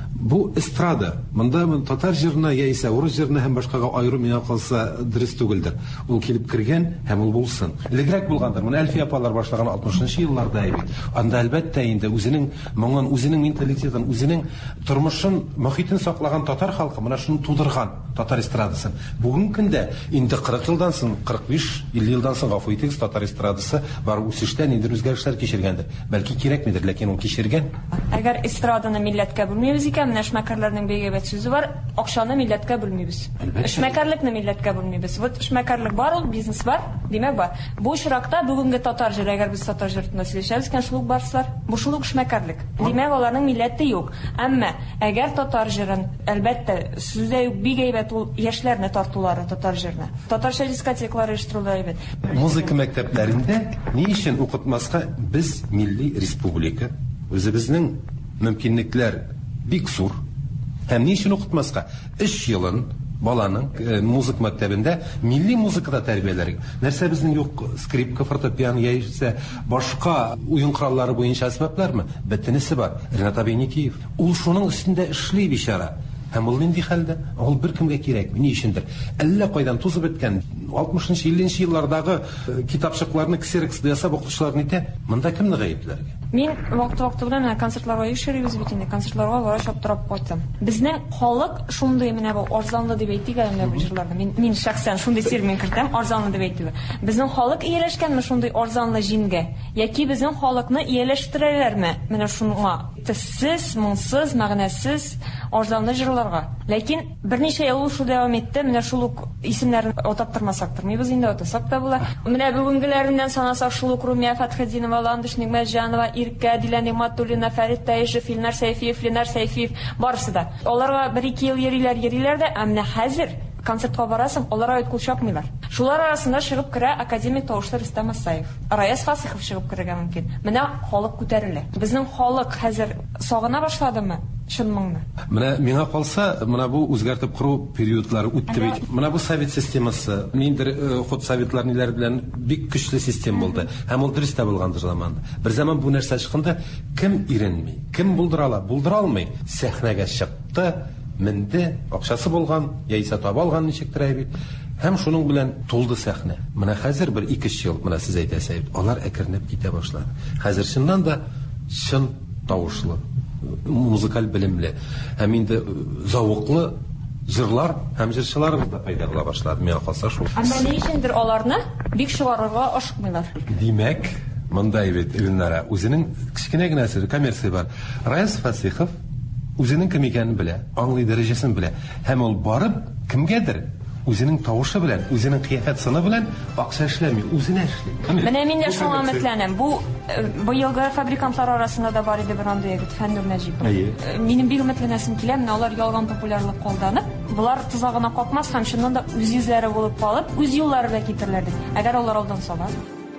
Бу эстрада, монда татар җырына яисә урыс җырына һәм башкага аеру миңа калса дөрес түгелдер. Ул килеп кергән һәм ул булсын. Элегрәк булгандыр. Менә Әлфия апалар башлаган алтмышынчы елларда бит. Анда әлбәттә инде үзенең моңын, үзенең менталитетын, үзенең тормышын, мохитен саклаган татар халкы менә шуны тудырган татар эстрадасын. Бүгенге көндә инде кырык елдан соң, кырык биш илле елдан соң гафу итегез, татар эстрадасы бар үсештән инде үзгәрешләр кичергәндер. Бәлки кирәкмидер, ләкин ул кичергән. Әгәр эстраданы милләткә бүлмәбез икән, менә эшмәкәрләрнең бигәбәт сүзе бар, акчаны милләткә бүлмибез. Эшмәкәрлекне милләткә бүлмибез. Вот эшмәкәрлек бар, ул бизнес бар, димәк бар. Бу очракта бүгенге татар җыры, әгәр без татар җырында сөйләшәбез икән, шул барсылар, бу шул эшмәкәрлек. Димәк, аларның милләте юк. Әмма әгәр татар җырын, әлбәттә, сүздә юк бигәбәт ул яшьләрне тартулары татар җырына. Татарча дискотекалар оештырыла бит. Музыка мәктәпләрендә ни өчен укытмаска без милли республика, үзебезнең мөмкинлекләр бик зур. Һәм ни өчен укытмаска? Өч елын баланың музыка мәктәбендә милли музыкада тәрбияләргә. Нәрсә безнең юк? Скрипка, фортепиано яисә башка уен кораллары буенча әсбаплармы? Бөтенесе бар. Ренат Абейникиев. Ул шуның өстендә эшли бичара. Һәм ул нинди хәлдә? Ул беркемгә кирәкми, ни өчендер? Әллә кайдан тузып беткән алтмышынчы илленче еллардагы китапчыкларны ксероксда ясап укытучыларны итә. Монда кемне гаепләргә? Мин вакыт-вакыт белән концертларга йөрибез бит инде, концертларга бара шаптырап кайттым. Безнең халык шундый менә бу арзанлы дип әйтик әле бу җырларны. Мин мин шәхсән шундый термин кертәм, арзанлы дип әйтүгә. Безнең халык ияләшкәнме шундый арзанлы җиңгә? Яки безнең халыкны ияләштерәләрме? Менә шуңа төссез, моңсыз, мәгънәсез арзанлы җырларга. Ләкин берничә ел ул шул дәвам итте, менә шул ук исемнәрне атап тормасактыр. Без инде атасак та була. Менә бүгенгеләреннән санасак шул ук Румия Фатхетдинова, Ландыш Нигъмәтҗанова, Иркә, Дилә Нигъмәтуллина, Фәрит Таишев, Филнар Сәйфиев, Ленар Сәйфиев барысы да. Аларга бер-ике ел йөриләр, йөриләр дә, әмма хәзер концертка барасың, алар айт кул чапмыйлар. Шулар арасында чыгып керә академик тавышлы Рөстәм Асаев. Раяз Фасыйхов чыгып керергә мөмкин. Менә халык күтәрелә. Безнең халык хәзер сагына башладымы? Шун моңны. Менә миңа калса, менә бу үзгәртеп кору периодлары үтте бит. Менә бу совет системасы, ниндер ход советлар ниләр белән бик көчле система булды. Һәм ул дөрес тә булгандыр заманда. Бер заман бу нәрсә чыкканда, кем иренми, кем булдыра ала, булдыра алмый, сәхнәгә чыкты, менде, акчасы булган, яисә таба алган ничектер бит. Һәм шуның белән тулды сәхнә. Менә хәзер бер ике ел, менә сез әйтәсез, алар әкренеп китә башлады. Хәзер чыннан да чын тавышлы, музыкаль белемле, һәм инде зауыклы җырлар һәм җырчылар да пайда була башлады. Миңа калса шул. Әмма ни өчендер аларны бик чыгарырга ашыкмыйлар. Димәк, монда бит Илнара үзенең кичкенә генә сер коммерция бар. Раяз Фасыйхов үзенең кем икәнен белә, аңлый дәрәҗәсен белә. Һәм ул барып кемгәдер үзенең тавышы белән, үзенең кыяфәт сыны белән акча эшләми, үзенә эшли. Менә мин дә шуңа өметләнәм. Бу быелгы фабрикантлар арасында да бар иде бер андый егет, Фәннур Нәҗипов. Минем бик өметләнәсем килә, менә алар ялган популярлык калданып, булар тузагына какмас һәм шуннан да үз йөзләре булып калып, үз юллары белән китерләр дип. Әгәр алар алдан салар.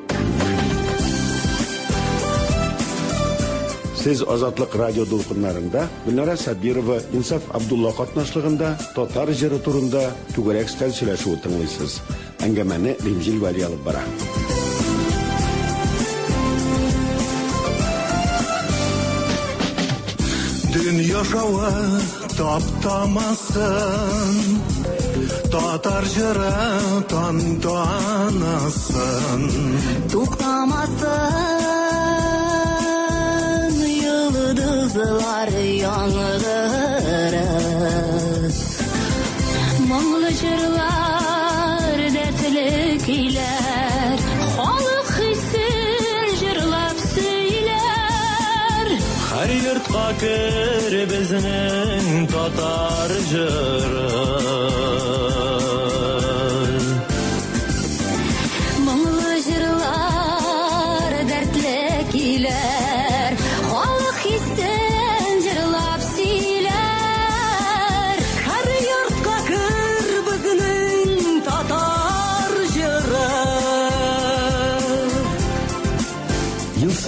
Сез Азатлык радио дулкыннарында Гөлнара Сабирова, Инсаф Абдулла катнашлыгында татар җыры турында түгәрәк стәл сөйләшү тыңлыйсыз. Әңгәмәне Римҗил Вали алып бара. Дөнья шавы таптамасын, татар җыры тантанасын. Туктамасын yıldızlar yangılır, Moңлы җырлар дәртле көйләр, халык хисен җырлап сөйләр. Һәр йортка кер безнең татар җыры. Моңлы җырлар дәртле көйләр, халык хисен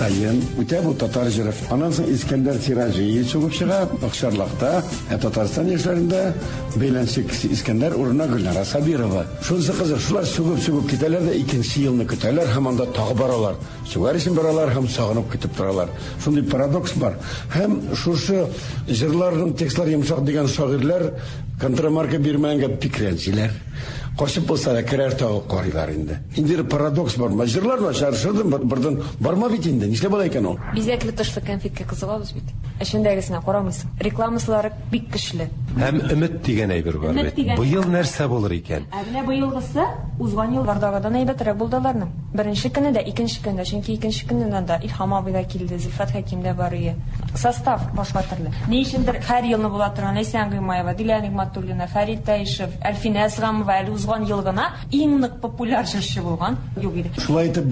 сайын үтә бу татар җыры. Аннан соң Искәндәр тиражы чыгып чыга, Акчарлакта, Татарстан яшьләрендә бәйләнчек Искәндәр урынына Гөлнара Сабирова. Шунысы кызык, шулар сүгеп-сүгеп китәләр дә икенче елны көтәләр, һәм анда тагы баралар. Сүгәр өчен баралар һәм сагынып көтеп торалар. Шундый парадокс бар. Һәм шушы җырларның текстлары йомшак дигән шагыйрьләр контрамарка бирмәгәнгә пикрәнчиләр. Кашып булса да керәр тагы карыйлар инде. Инде парадокс бар. Җырлар начар, шырдан бердән барма бит инде. Нишләп була икән ул? Бизәкле тышлы конфетка кызыгабыз бит. Эшендәгесенә карамыйсың. Рекламасылары бик көчле. Һәм өмет дигән әйбер бар бит. Быел нәрсә булыр икән? Әгенә быелгысы узган еллардагыдан әйбәтрәк булдыларның. Беренче көнне дә, икенче көндә, чөнки икенче көннән дә Илһам абый да килде, Зөлфат Хәким дә бар иде. Состав башка төрле. Ни өчендер һәр елны була торган Ләйсән Гыймаева, Дилә Нигъмәтуллина, Фәрит Таишев, Әлфинә Әсгамова әле узган ел гына иң нык популяр җырчы булган юк иде. Шулай итеп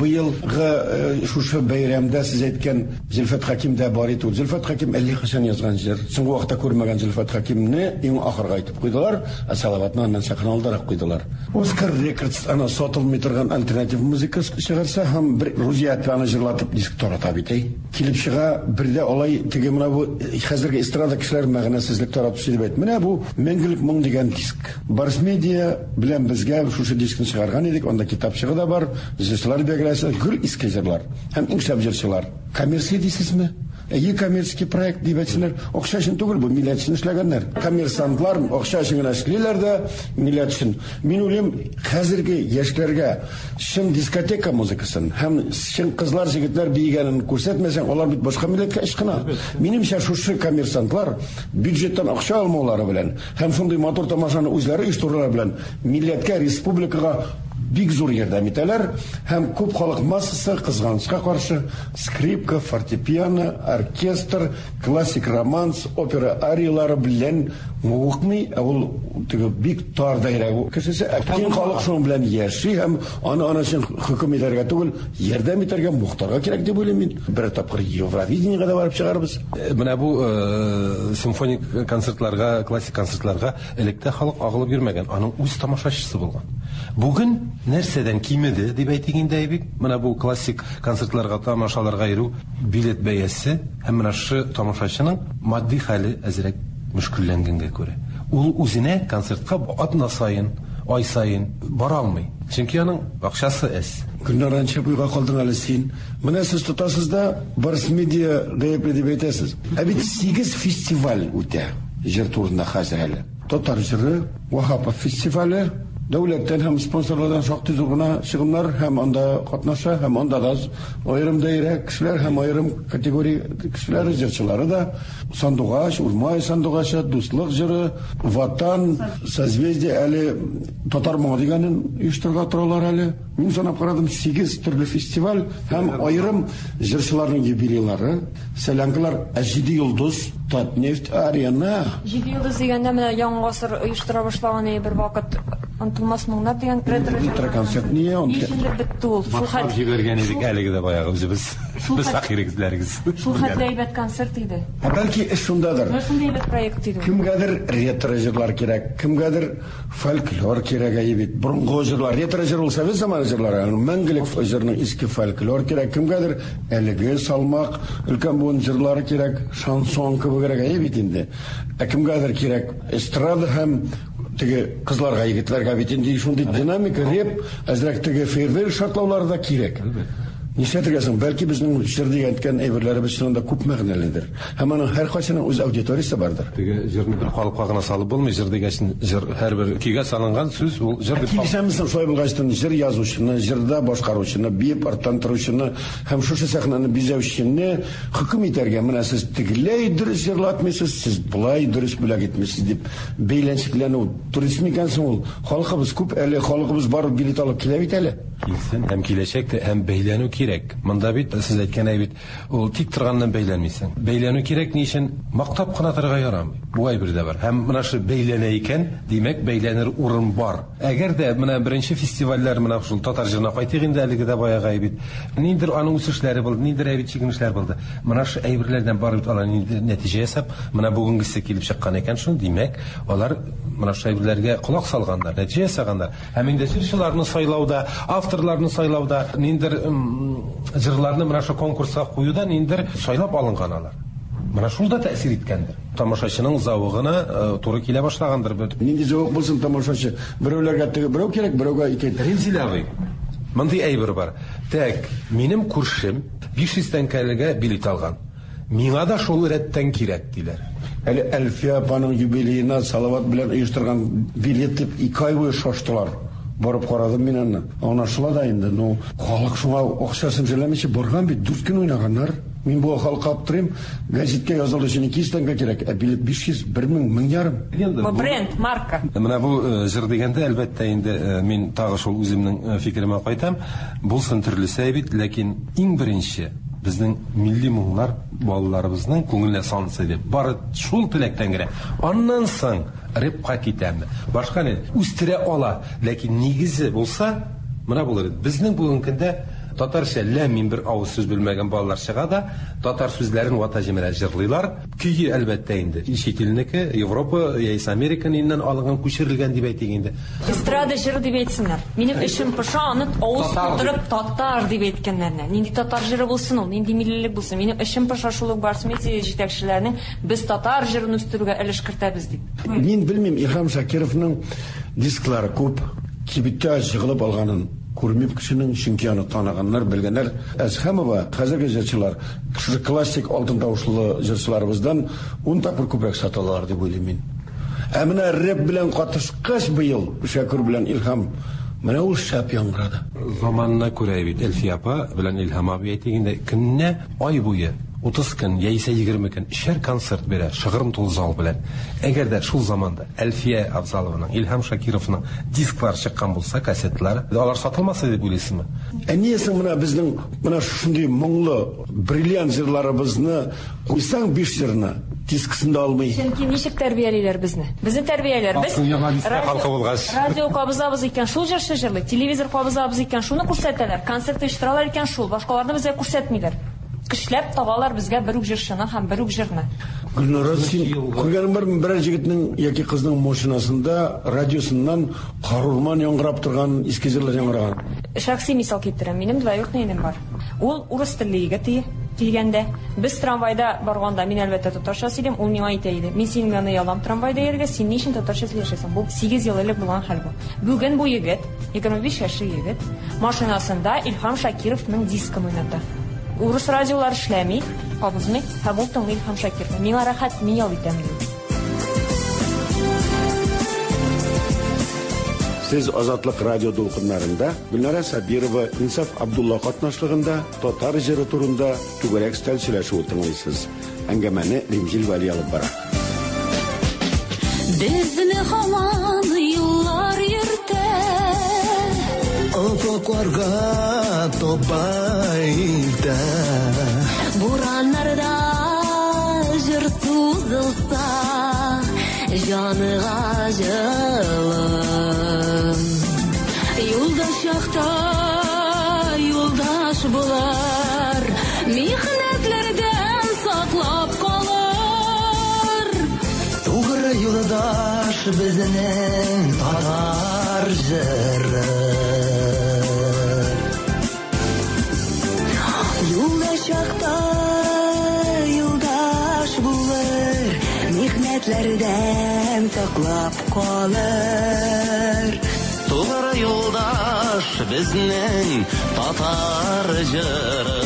быелгы шушы бәйрәмдә сез әйткән Зөлфат Хәким дә бар иде. Зөлфат Хәким әллә кашан язган җыр. Соңгы вакытта күрмәгән Зөлфат Хәкимне иң ахырга әйтеп куйдылар, ә Салаватны аннан чакын алдарак куйдылар. Оскар Рекордс ана сатылмый торган альтернатив музыка чыгарса һәм бер Рузият аны җырлатып диск тарата бит. Килеп чыга, бердә алай теге менә бу хәзерге эстрада кешеләр мәгънәсезлек таратып сөйләп. Менә бу Мәңгелек моң дигән диск. Барс медиа белән безгә шушы дискны чыгарган идек. Анда китапчыгы да бар, җырчылар биографиясе, гүр иске җырлар һәм иң шәп җырчылар. Коммерция дисезме? Әйе, коммерческий проект дибәтсеннәр, акча өчен түгел бу, милләт өчен эшләгәннәр. Коммерсантлар акча өчен генә эшлиләр дә, милләт өчен. Мин уйлыйм, хәзерге яшьләргә чын дискотека музыкасын һәм чын кызлар, җегетләр биегәнен күрсәтмәсәң, алар бит башка милләткә эш кына. Минемчә шушы коммерсантлар бюджеттан акча алмаулары белән һәм шундый матур тамашаны үзләре оештырулары белән милләткә, республикага бик зур ярдәм итәләр һәм күп халык массасы кызганычка каршы скрипка, фортепиано, оркестр, классик романс, опера ариялары белән муыкмый, ә ул теге бик тар даирә. Кешесе киң халык шуның белән яши һәм аны аны өчен хөкем итәргә түгел, ярдәм итәргә мухтарга кирәк дип уйлыйм мин. Бер тапкыр Евровидениегә дә барып чыгарбыз. Менә бу симфоник концертларга, классик концертларга электә халык агылып йөрмәгән, аның үз тамашачысы булган. Бүген нәрсәдән кимеде дип әйтгәндә бик, менә бу классик концертларга, тамашаларга йөрү билет бәясе һәм менә шу тамашачының матди хәле әзрәк мөшкилләнгәнгә күрә. Ул үзенә концертка атна сайын, ай сайын бара алмый. Чөнки аның акчасы әз. Гөлнара Чапуйга калдың әле син. Менә сез тотасыз да Барс медиа гаеп дип әйтәсез. Ә бит сигез фестиваль үтә җыр турында хәзер әле. Татар җыры, Вахапов фестивале, дәүләттән һәм спонсорлардан шактый зур гына чыгымнар һәм анда катнаша, һәм анда да аерым даирә кешеләр һәм аерым категория кешеләр җырчылары да Сандугач, Урмай Сандугачы, Дуслык җыры, Ватан, Созвездие әле татар моңы дигәнен оештырга торалар әле. Мин санап карадым, сигез төрле фестиваль һәм аерым җырчыларның юбилейлары, сәләнкеләр, Әҗиди Йолдыз, Татнефть, Арена. Җиде йолдыз дигәндә менә яңа гасыр оештыра башлаган бер вакыт Антулмас моңнар дигән концерт не он. Ишендер бетте ул. Шул хәт җибәргән идек әлеге дә баягы үзебез. Без фәкыйрәгезләрегез. Шул хәтле әйбәт концерт иде. Бәлки эш шундадыр. Шундый әйбәт проект иде. Кемгәдер ретро җырлар кирәк, кемгәдер фольклор кирәк әйбәт. Борынгы җырлар, ретро җыр ул совет заманы җырлары, мәңгелек җырның иске фольклор кирәк, кемгәдер әлеге салмак, өлкән буын җырлары кирәк, шансон кебегрәк әйбәт инде. Ә кемгәдер кирәк эстрада һәм теге кызларга, егетләргә бит инде шундый динамика, реп, әзрәк теге фейерверк шартлаулары да кирәк. Нишләтергәсең, бәлки безнең җыр дигән иткән әйберләребез шунда күп мәгънәледер. Һәм аның һәр кайсының үз аудиториясе бардыр. Теге җырны бер халыкка гына салып булмый, җыр дигән җыр һәрбер көйгә салынган сүз, ул җыр дип. Килешәмсең, шулай булгачтан җыр язучыны, җырда башкаручыны, биеп арттан торучыны һәм шушы сәхнәне бизәүчене хөкем итәргә, менә сез тегеләй дөрес җырлатмыйсыз, сез булай дөрес бүләк итмисез дип бәйләнчекләнү туризм икәнсең ул. Халкыбыз күп, әле халкыбыз бар билет алып килә бит әле. Килсен һәм киләчәк тә һәм бәйләнү кирәк. Монда бит сез әйткән әйбит, ул тик торганнан бәйләнмисең. Бәйләнү кирәк ни өчен? Мактап кына торырга ярамый. Бу әйбер дә бар. Һәм менә шу бәйләнә икән, димәк бәйләнер урын бар. Әгәр дә менә беренче фестивальләр менә шул татар җырына кайтыйк инде әлеге дә баягы әйбит. Ниндер аның үсешләре булды, ниндер әйбит чигенешләр булды. Менә шу әйберләрдән барып алар нәтиҗә ясап, менә бүгенгесе килеп чыккан икән шул, димәк, алар менә шу әйберләргә колак салганнар, нәтиҗә ясаганнар. Һәм инде җырчыларны сайлауда, авторларны сайлауда, ниндер җырларны менә шу конкурска куюда ниндер сайлап алынган алар. Менә шул да тәэсир иткәндер. Тамашачының зауыгына туры килә башлагандыр бит. Нинди зауык булсын тамашачы? Берәүләргә теге берәү кирәк, берәүгә икән. Рензилавый. Мондый әйбер бар. Так, минем күршем биш йөз тәңкәлегә билет алган. Миңа да шул рәттән кирәк диләр. Әле Әлфия апаның юбилеена салават белән оештырган билет дип ике ай буе шаштылар. Барып карадым мин аны. Аңлашыла да инде. Ну, халык шуңа акчасын җәләмичә барган бит, дүрт көн уйнаганнар. Мин бу халыкка аптырыйм, газеткә язылды өчен ике йөз тәңкә кирәк, ә билет биш йөз, бер мең, мең ярым. Бу бренд, марка. Менә бу җыр дигәндә әлбәттә инде мин тагы шул үземнең фикеремә кайтам. Булсын төрлесе бит, ләкин иң беренче безнең милли моңлар балаларыбызның күңеленә салынса дип бары шул теләктән генә. Аннан соң репка китәме. Башка не үстерә ала, ләкин нигезе булса, менә булыр. Безнең бүгенге көндә татарча ләм бер авыз сүз белмәгән балалар чыга да, татар сүзләрен вата җимерә җырлыйлар. Көйе әлбәттә инде чит илнеке, Европа яисә Америка ниннән алынган, күчерелгән дип әйтик инде. Эстрада җыры дип әйтсеннәр. Минем эшем пыша, аны авыз тутырып татар дип әйткәннәрне. Нинди татар җыры булсын ул, нинди миллилек булсын. Минем эшем пыша шул ук барсметия җитәкчеләрнең без татар җырын үстерүгә өлеш кертәбез дип. Мин белмим, Илһам Шакировның дисклары күп, кибеткә җыгылып алганын күрмәп кешенең чөнки аны таныганнар, белгәннәр. Әсхәмова, хәзерге җырчылар, классик алтын тавышлы җырчыларыбыздан ун тапкыр күбрәк саталар дип уйлыйм мин. Ә менә рэп белән катышкач быел Шакир белән Илһам менә ул шәп яңгырады. Заманына күрә бит Әлфия апа белән Илһам абый әйтгәндә, көнне ай буе утыз көн яисә егерме көн шәр концерт бирә, шыгрым тулы зал белән. Әгәр дә шул заманда Әлфия Абзалованың, Илһам Шакировның дисклар чыккан булса, кассетлар, алар сатылмаса дип уйлыйсызмы? Ә ниесең менә безнең менә шундый моңлы, бриллиант җырларыбызны куйсаң биш җырны дискысында алмый. Чөнки ничек тәрбиялиләр безне? Безне тәрбияләр. Без халкы булгач, радио кабызабыз икән, шул җырчы җырлый, телевизор кабызабыз икән, шуны күрсәтәләр, концерт оештыралар икән шул, башкаларны безгә күрсәтмиләр. Кышлап табалар безгә бер үк җырчыны һәм бер үк җырны. Гөлнара, син күргәнең бар бер җегетнең яки кызның машинасында радиосыннан Карурман яңгырап торган, иске җырлар яңгыраган. Шәхси мисал китерәм. Минем двоюродный инем бар. Ул урыс телле егет килгәндә, без трамвайда барганда мин әлбәттә татарча сөйлим, ул миңа әйтә иде. Мин синең янына ялам трамвайда йөргә, син ни өчен татарча сөйләшәсең? Бу сигез ел элек булган хәл бу. Бүген бу егет, егерме биш яшьлек егет, машинасында Илһам Шакировның дискын уйната. Урыс радиолар эшләми, кабызмый, һәм ул тыңлый Илһам Шакировны. Миңа рәхәт, мин ял итәм ди. Сез Азатлык радио дулкыннарында Гөлнара Сабирова, Инсаф Абдулла катнашлыгында татар җыры турында түгәрәк стәл сөйләшү тыңлыйсыз. Әңгәмәне Римзил Вали алып бара. Безне һаман юллар йөртә, Офокларга топайта, бураннарда җыр сузылса, җаныга җылы. Юлдаш чакта юлдаш булар, михнәтләрдән саклап калыр. Тугры юлдаш безнең татар җыры. Юлдаш чакта юлдаш булыр, михнәтләрдән саклап калыр. Тугры юлдаш безнең татар җыры.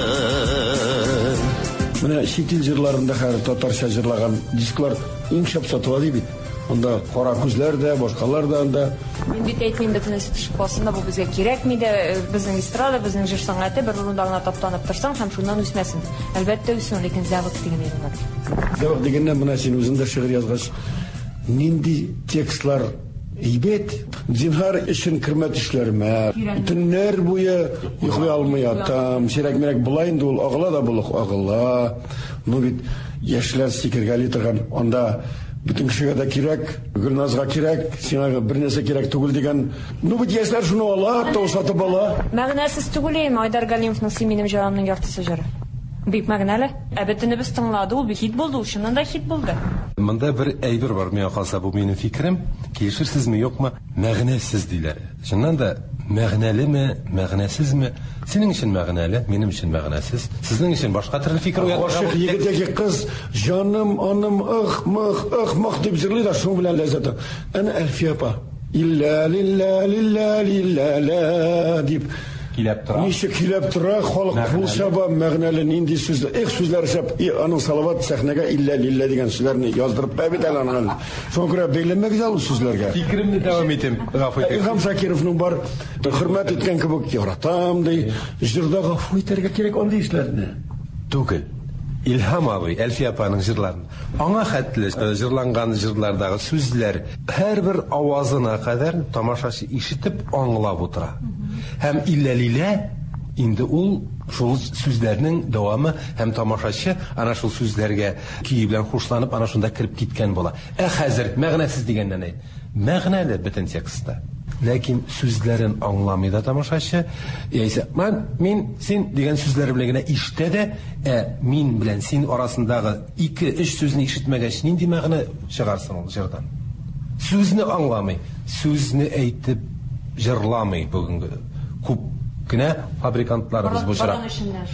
Менә чит ил җырларында хәзер татарча җырлаган дисклар иң шәп сатыла ди бит. Онда кара күзләр дә, башкалар да анда. Мин бит әйтмим бөтен школасында бу безгә кирәкми дә, безнең эстрада, безнең җыр сәнгате бер урында гына таптанып торсаң һәм шуннан үсмәсен. Әлбәттә үсен, ләкин завод дигән йөргән бар. Завод дигәндә менә син үзеңдә шигырь язгач, нинди текстлар әйбәт, зинһар өчен хөрмәт эшләрмә. Төннәр буе йоклый алмый ятам, сирәк-мирәк була инде ул агыла да булык агыла. Ну бит яшьләр сикергәли торган, анда бөтен кешегә дә кирәк, Гөлназга кирәк, сиңа бер нәрсә кирәк түгел дигән. Ну бит яшьләр шуны ала, таусатып ала. Мәгънәсез түгел инде Айдар Галимовның "Син минем җанымның яртысы" җыры. Бик мәгънәле. Ә бөтенебез тыңлады, ул бит хит булды, шуннан да хит булды. Монда бер әйбер бар, миңа калса бу минем фикрем, килешерсезме, юкмы, мәгънәсез диләр. Шуннан да мәгънәлеме, мәгънәсезме? Синең өчен мәгънәле, минем өчен мәгънәсез. Сезнең өчен башка төрле фикер уятырга. Гашык егетеге кыз, җаным, аным, ых, мых, ых, мых дип җырлый да шуның белән ләззәт. Әнә Әлфия апа, илля лилля лилля лилля дип киләп тора. Ничек киләп тора, халык булшаба мәгънәле нинди сүзләр. Их сүзләр шәп, аның салават сәхнәгә илля лилля дигән сүзләрне яздырып бәбит әләнгән. Шуңгыра бәйләмәгез ул сүзләргә. Фикремне дәвам итим. Гафу итегез. Илһам Закировның бар, хөрмәт иткән кебек яратам ди, җырда гафу итәргә кирәк андый эшләрне. Түгел. Илһам абый, Әлфия апаның җырларын. Аңа хәтле җырланган җырлардагы сүзләр һәрбер авазына кадәр тамашачы ишетеп аңлап утыра. Һәм илләлилә инде ул шул сүзләрнең дәвамы һәм тамашачы ана шул сүзләргә көй белән хушланып ана шунда кирип киткән була. Ә хәзер мәгънәсез дигәннән әйт. Мәгънәле бөтен текстта. Ләкин сүзләрен аңламый да тамашачы. Яисә мен, мин, син дигән сүзләр белән генә ишетә дә, ә мин белән син арасындагы ике-өч сүзне ишетмәгәч нинди мәгънә чыгарсын ул җырдан? Сүзне аңламый, сүзне әйтеп җырламый бүгенге күп кенә фабрикантларыбыз бу җырга.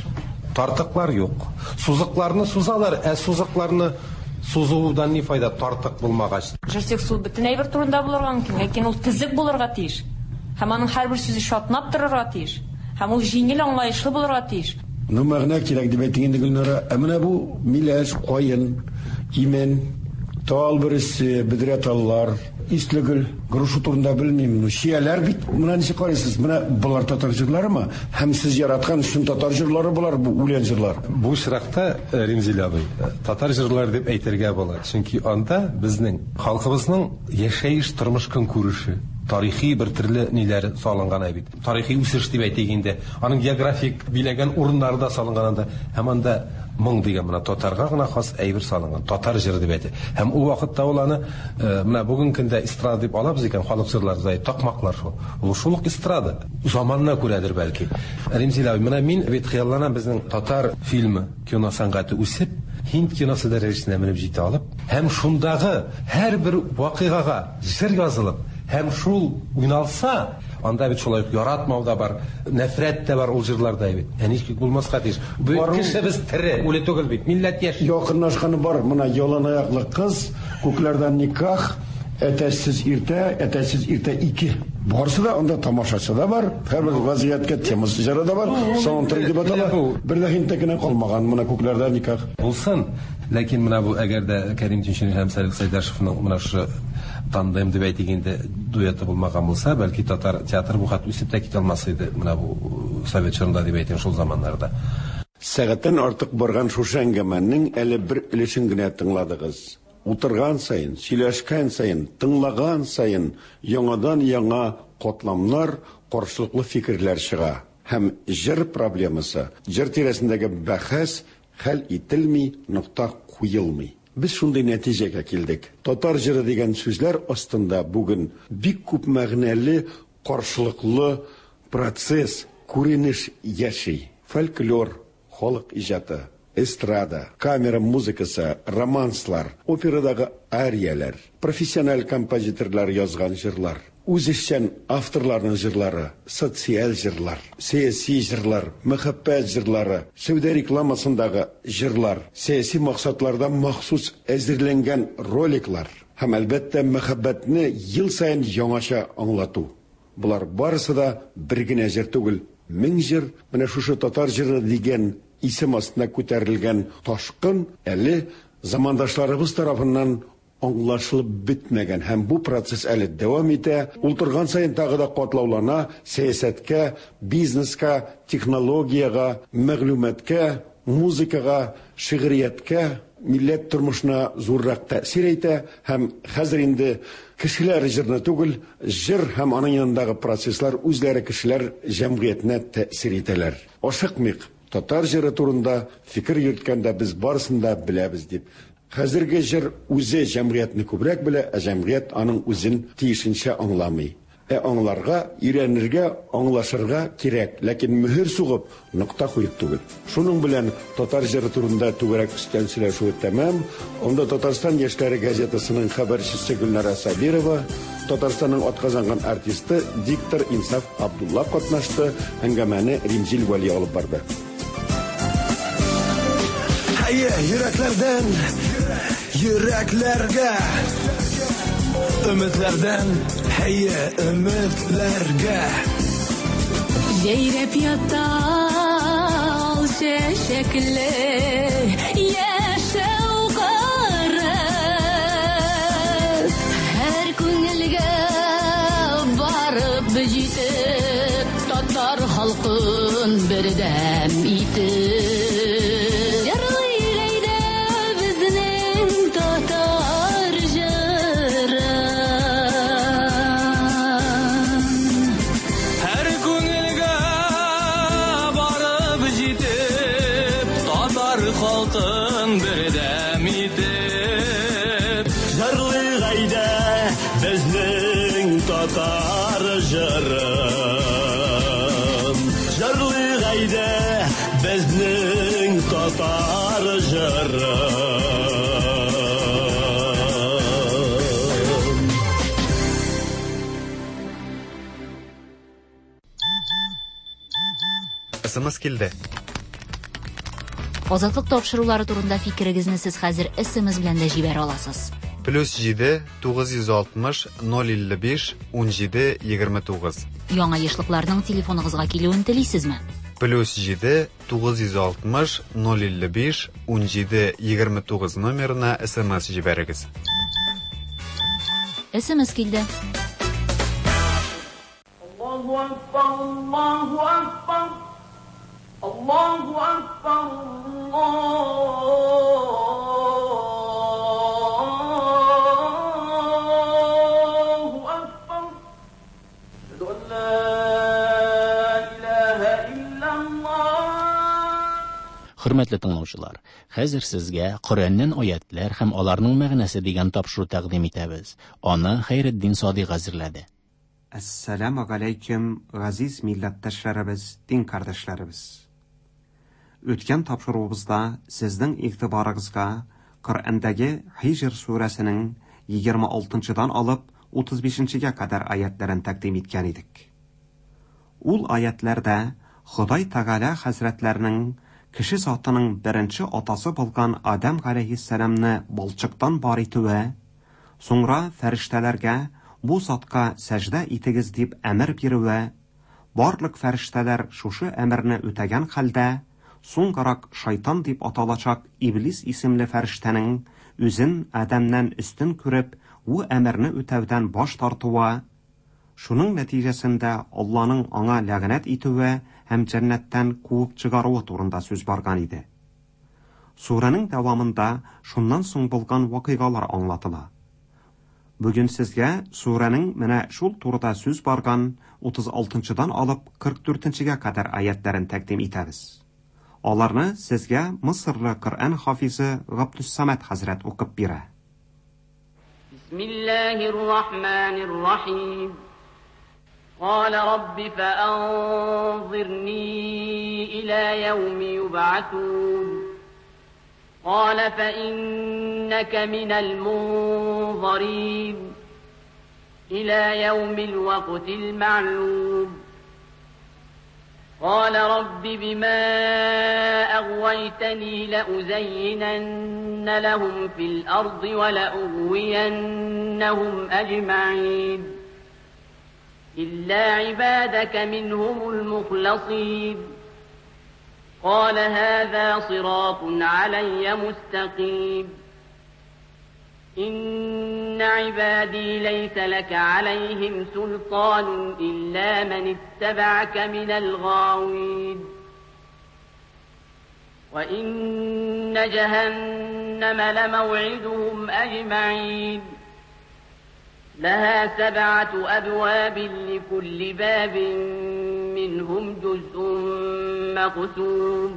Тартыклар юк. Сузыкларны сузалар, ә сузыкларны сузудан ни файда, тартык булмагач. Җыртек су бөтен әйбер турында булырга мөмкин, ләкин ул тизек булырга тиеш. Һәм аның һәрбер сүзе шатнап торырга тиеш. Һәм ул җиңел аңлаешлы булырга тиеш. Ну мәгънә кирәк дип әйтгән инде Гөлнара, ә менә бу миләш, каен, имен, тал берсе, бидрәталлар, ислегел, грушу турында белмим. Ну шияләр бит, менә ничек карыйсыз? Менә булар татар җырларымы? Һәм сез яраткан өчен татар җырлары булар, бу үлән җырлар. Бу чиракта Римзил абый, татар җырлары дип әйтергә була. Чөнки анда безнең халкыбызның яшәеш, тормыш-көнкүреше, тарихи бер төрле ниләр салынган бит. Тарихи үсеш дип әйтик инде. Аның географик биләгән урыннары да салынган анда. Һәм анда моң дигән менә татарга гына хас әйбер салынган. Татар җыры дип әйтә. Һәм ул вакытта ул аны менә бүген көндә эстрада дип алабыз икән, халык җырлары зай такмаклар шул. Ул шулык эстрада. Заманына күрәдер бәлки. Римзил абый, менә мин бит хыялланам безнең татар фильмы, кино сәнгате үсеп, Hind киносы дәрәҗәсенә менеп җитә алып, һәм шундагы һәрбер вакыйгага җыр язылып, һәм шул уйналса, анда бит шулай яратмау да бар, нәфрәт тә бар ул җырларда бит. Ә ничек булмаска тиеш? Бу кешебез тере, үле түгел бит, милләт яшь. Якынлашканы бар, менә ялан аяклы кыз, күкләрдән никах, әтәсез иртә, әтәсез иртә ике. Барысы да анда тамашачы да бар, һәрбер вазияткә темасы җыры да бар. Саундтрек дип атала. Бер дә Hind тәкенә калмаган, менә күкләрдән никах. Булсын, ләкин менә бу әгәр дә Кәрим Тинчурин һәм Сәлих Сәйдәшевнең менә шу тандем дип әйтик инде дуэты булмаган булса, бәлки татар театр бу хат үсеп тә китә алмас иде, менә бу совет чорында дип әйтәм шул заманнарда. Сәгатьтән артык барган шушы әңгәмәнең әле бер өлешен генә тыңладыгыз. Утырган сайын, сөйләшкән сайын, тыңлаган сайын яңадан яңа катламнар, каршылыклы фикерләр чыга. Һәм җыр проблемасы, җыр тирәсендәге бәхәс хәл ителми, нокта куелмый. Без шундый нәтиҗәгә килдек. Татар җыры дигән сүзләр астында бүген бик күп мәгънәле, каршылыклы процесс, күренеш яши. Фольклор, халык иҗаты, эстрада, камера музыкасы, романслар, операдагы ариялар, профессиональ композиторлар язган җырлар, үзешчән авторларның җырлары, социаль җырлар, сәяси җырлар, мәхәббәт җырлары, сәүдә рекламасындагы җырлар, сәяси максатларда махсус әзерләнгән роликлар, һәм әлбәттә мәхәббәтне ел саен яңаша аңлату. Булар барысы да бер генә җыр түгел, мең җыр, менә шушы татар җыры дигән исем астына күтәрелгән ташкын әле замандашларыбыз тарафыннан аңлашылып бетмәгән һәм бу процесс әле дәвам итә. Ултырган сайын тагы да катлаулана, сәясәткә, бизнеска, технологияга, мәгълүматкә, музыкага, шигърияткә, милләт тормышына зуррак тәэсир итә һәм хәзер инде кешеләр җырны түгел, җыр һәм аның янындагы процесслар үзләре кешеләр җәмгыятенә тәэсир итәләр. Ашыкмыйк, татар җыры турында фикер йөрткәндә без барысын да беләбез дип. Хәзерге җыр үзе җәмгыятьне күбрәк белә, ә җәмгыять аның үзен тиешенчә аңламый. Ә аңларга, өйрәнергә, аңлашырга кирәк, ләкин мөһер сугып, нокта куеп түгел. Шуның белән татар җыры турында түгәрәк искән сөйләшү тәмам. Онда Татарстан яшьләре газетасының хәбәрчесе Гөлнара Сабирова, Татарстанның атказанган артисты диктор Инсаф Абдулла катнашты, әңгәмәне Римзил Вали алып барды. Әйе, йөрәкләрдән йөрәкләргә, өметләрдән әйе, өметләргә. Җәйрәп ята ал чәчәкле яшәү кыры, һәр күңелгә барып җитеп, татар халкын бердәм итеп. Татар җырым, җырлый гайда безнең татар җырым. Смс килде. Азатлык тапшырулары турында фикерегезне сез хәзер эсэмэс белән дә җибәрә аласыз. плюс җиде тугыз йөз алтмыш ноль илле биш ун җиде егерме тугыз. Яңа яшьлекләрнең телефоныгызга килүен телисезме? плюс җиде тугыз йөз алтмыш ноль илле биш ун җиде егерме тугыз номерына смс җибәрегез. эсэмэс килде. Аллаһу акбар, Аллаһу акбар. Аллаһу акбар, Аллаһу акбар. Әшһәдү ан ла илаһа иллаллаһ. Хөрмәтле тыңлаучылар, хәзер сезгә Коръәннән аятлар һәм аларның мәгънәсе дигән тапшыру тәкъдим итәбез. Аны Хәйретдин Садыйк әзерләде. Ассаламу алейкум, газиз милләттәшләребез, дин кардәшләребез. Үткән тапшыруыбызда сезнең игътибарыгызга Коръәндәге Һиҗр сүрәсенең егерме алтынчыдан алып утыз бишенчегә кадәр аятларын тәкъдим иткән идек. Ул аятларда Ходай Тәгалә хәзрәтләренең кеше затының беренче атасы булган Адам галәйһиссәламны балчыктан бар итүе, соңра фәрештәләргә бу затка сәҗдә итегез дип әмер бирүе, барлык фәрештәләр шушы әмерне үтәгән хәлдә, соңгарак шайтан дип аталачак Иблис исемле фәрештәнең үзен Адамнан өстен күреп, бу әмерне үтәүдән баш тартуы, шуның нәтиҗәсендә Алланың аңа ләгънәт итүе һәм җәннәттән куып чыгаруы турында сүз барган иде. Сүрәнең дәвамында шуннан соң булган вакыйгалар аңлатыла. Бүген сезгә сүрәнең менә шул турыда сүз барган утыз алтынчыдан алып кырык дүртенчегә кадәр аятларын тәкъдим итәбез. Аларны сезгә Мисырлы Коръән хафизы Габдуссамад хәзрәт укып бирә. Бисмиллаһир-рахманир-рахим. قال رب فأنظرني إلى يوم يبعثون قال فإنك من المنظرين إلى يوم الوقت المعلوم قال رب بما أغويتني لأزينن لهم في الأرض ولأغوينهم أجمعين إلا عبادك منهم المخلصين قال هذا صراط علي مستقيم إن عبادي ليس لك عليهم سلطان إلا من اتبعك من الغاوين وإن جهنم لموعدهم أجمعين لها سبعة أبواب لكل باب منهم جزء مقسوم.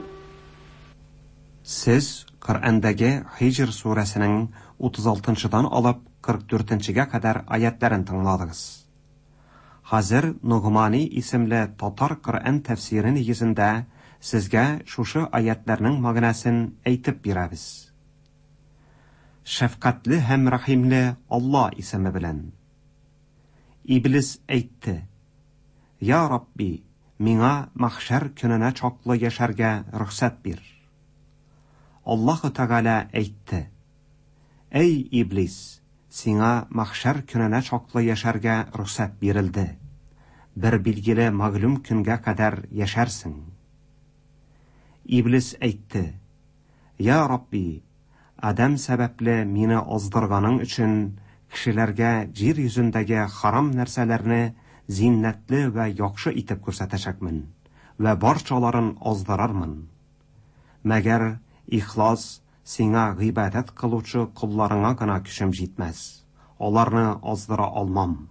Siz Коръәндәге Һиҗр сүрәсенең утыз алтынчыдан алып кырык дүртенчегә кадәр аятларын тыңладыгыз. Хәзер Нугмани исемле татар Коръән тәфсире нигезендә сезгә шушы аятларның мәгънәсен әйтеп бирәбез. Шәфкатьле һәм рәхимле Алла исеме белән. Иблис әйтте: Я Рабби, миңа мәхшәр көненә чаклы яшәргә рөхсәт бир. Аллаһу Тәгалә әйтте: Эй Иблис, сиңа мәхшәр көненә чаклы яшәргә рөхсәт бирелде. Бер билгеле мәгълүм көнгә кадәр яшәрсең. Иблис әйтте: Я Рабби, Адам сәбәпле мине аздырганың өчен кешеләргә җир йөзендәге харам нәрсәләрне зиннәтле вә яхшы итеп күрсәтәчәкмен вә барчаларын аздырармын. Мәгәр ихлас сиңа гыйбадәт кылучы кулларыңа гына көчем җитмәс. Аларны аздыра алмам.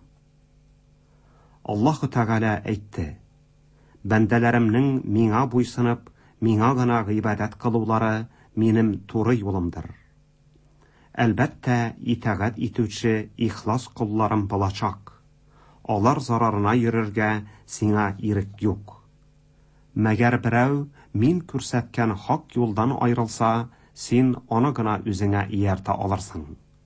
Аллаһу Тәгалә әйтте: Бәндәләремнең миңа буйсынып, миңа гына гыйбадәт кылулары минем туры юлымдыр. Әлбәттә, итәгать итүче ихлас кулларым булачак. Алар зарарына йөрергә сиңа ирек юк. Мәгәр берәү мин күрсәткән хак юлдан айрылса, син аны гына үзеңә ияртә алырсың.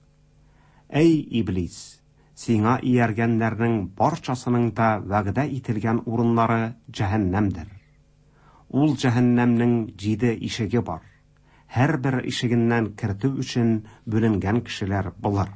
Эй Иблис, сиңа ияргәннәрнең барчасының да вәгъдә ителгән урыннары җәһәннәмдер. Ул җәһәннәмнең җиде ишеге бар. Һәр бер ишегеннән кертү өчен бүленгән кешеләр булыр.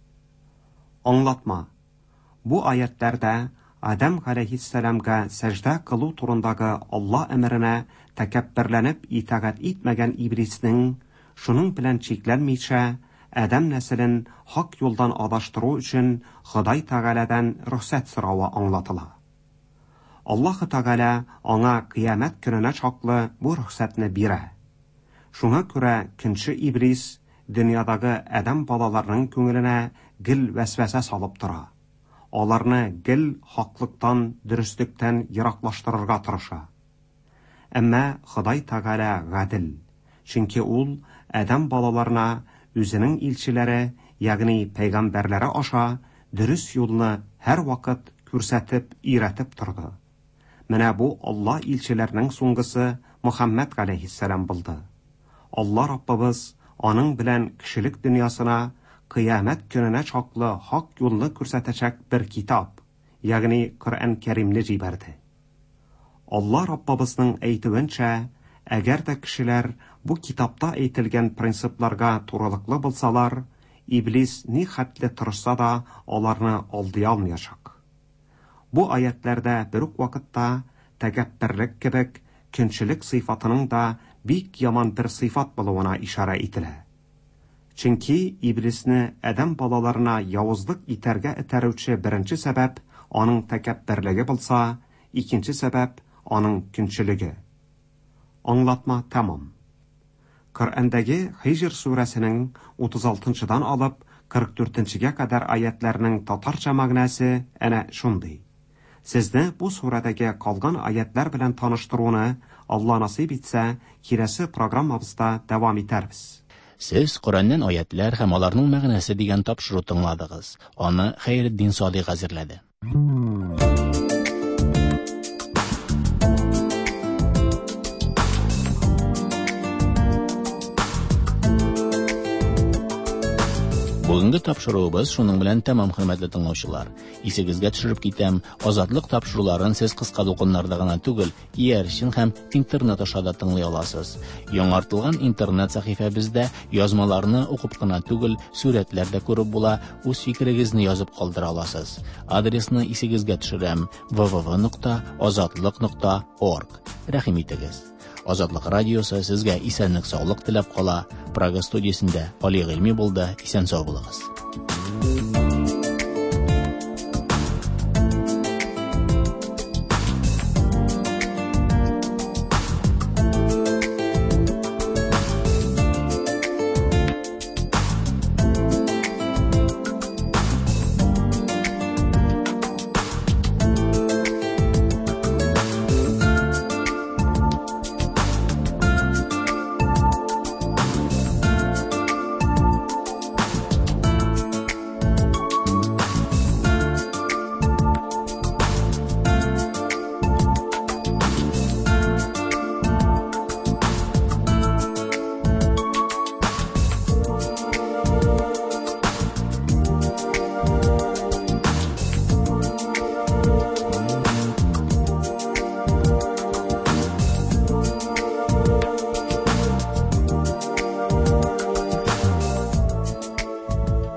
Аңлатма. Бу аятларда Адам галәйһиссәламга сәҗдә кылу турындагы Алла әмеренә тәкәбберләнеп итагать итмәгән Иблисның шуның белән чикләнмичә Адам нәселен хак юлдан адаштыру өчен Ходай Тәгаләдән рөхсәт соравы аңлатыла. Аллаһу Тәгалә аңа кыямәт көненә чаклы бу рөхсәтне бирә. Шуңа күрә көнче Иблис дөньядагы Адам балаларының күңеленә гел вәсвәсә салып тора. Аларны гел хаклыктан, дөрестлектән ераклаштырырга тырыша. Әмма Ходай Тәгалә гадел, чөнки ул Адам балаларына үзенең илчеләре, ягъни пәйгамбәрләре аша дөрес юлны һәр вакыт күрсәтеп, өйрәтеп торды. Менә бу Алла илчеләренең суңгысы Мөхәммәд галәйһиссәлам булды. Алла Раббыбыз аның белән кешелек дөньясына кыямәт көненә чаклы хак юлны күрсәтәчәк бер китап, ягъни Коръән Кәримне җибәрде. Алла Раббыбызның әйтүенчә, әгәр дә кешеләр бу китапта әйтелгән принципларга турылыклы булсалар, Иблис ни хәтле тырышса да аларны алдый алмаячак. Бу аятларда бер үк вакытта тәкәбберлек кебек көнчелек сыйфатының да бик яман бер сыйфат булуына ишара ителә. Чөнки Иблисне Адам балаларына явызлык итәргә этәрүче беренче сәбәп аның тәкәбберлеге булса, икенче сәбәп аның көнчелеге. Аңлатма тәмам. Коръәндәге Хижр сүрәсенең утыз алтынчыдан алып кырык дүртенчегә кадәр аятларның татарча мәгънәсе әнә шундый. Сезне бу сүрәдәге калган аятлар белән таныштыруны Алла насыйп итсә, киләсе программабызда дәвам итәрбез. Сез Коръәннән аятлар һәм аларның мәгънәсе дигән тапшыру тыңладыгыз. Аны Хәйретдин Садыйк әзерләде. Бүгенге тапшыруыбыз шуның белән тәмам, хөрмәтле тыңлаучылар. Исегезгә төшереп китәм, азатлык тапшыруларын сез кыска документарда гына түгел, иярчен һәм интернет аша да тыңлый аласыз. Яңартылган интернет сәхифәбездә язмаларны укып кына түгел, сүрәтләр дә күреп була, үз фикерегезне язып калдыра аласыз. Адресны исегезгә төшерәм: дабл ю дабл ю дабл ю нокта азатлык нокта орг. Рәхим итегез. Азатлык радиосы сезгә исәнлек, саулык теләп кала. Прага студиясендә Али Гыйльми булды. Исән сау булыгыз.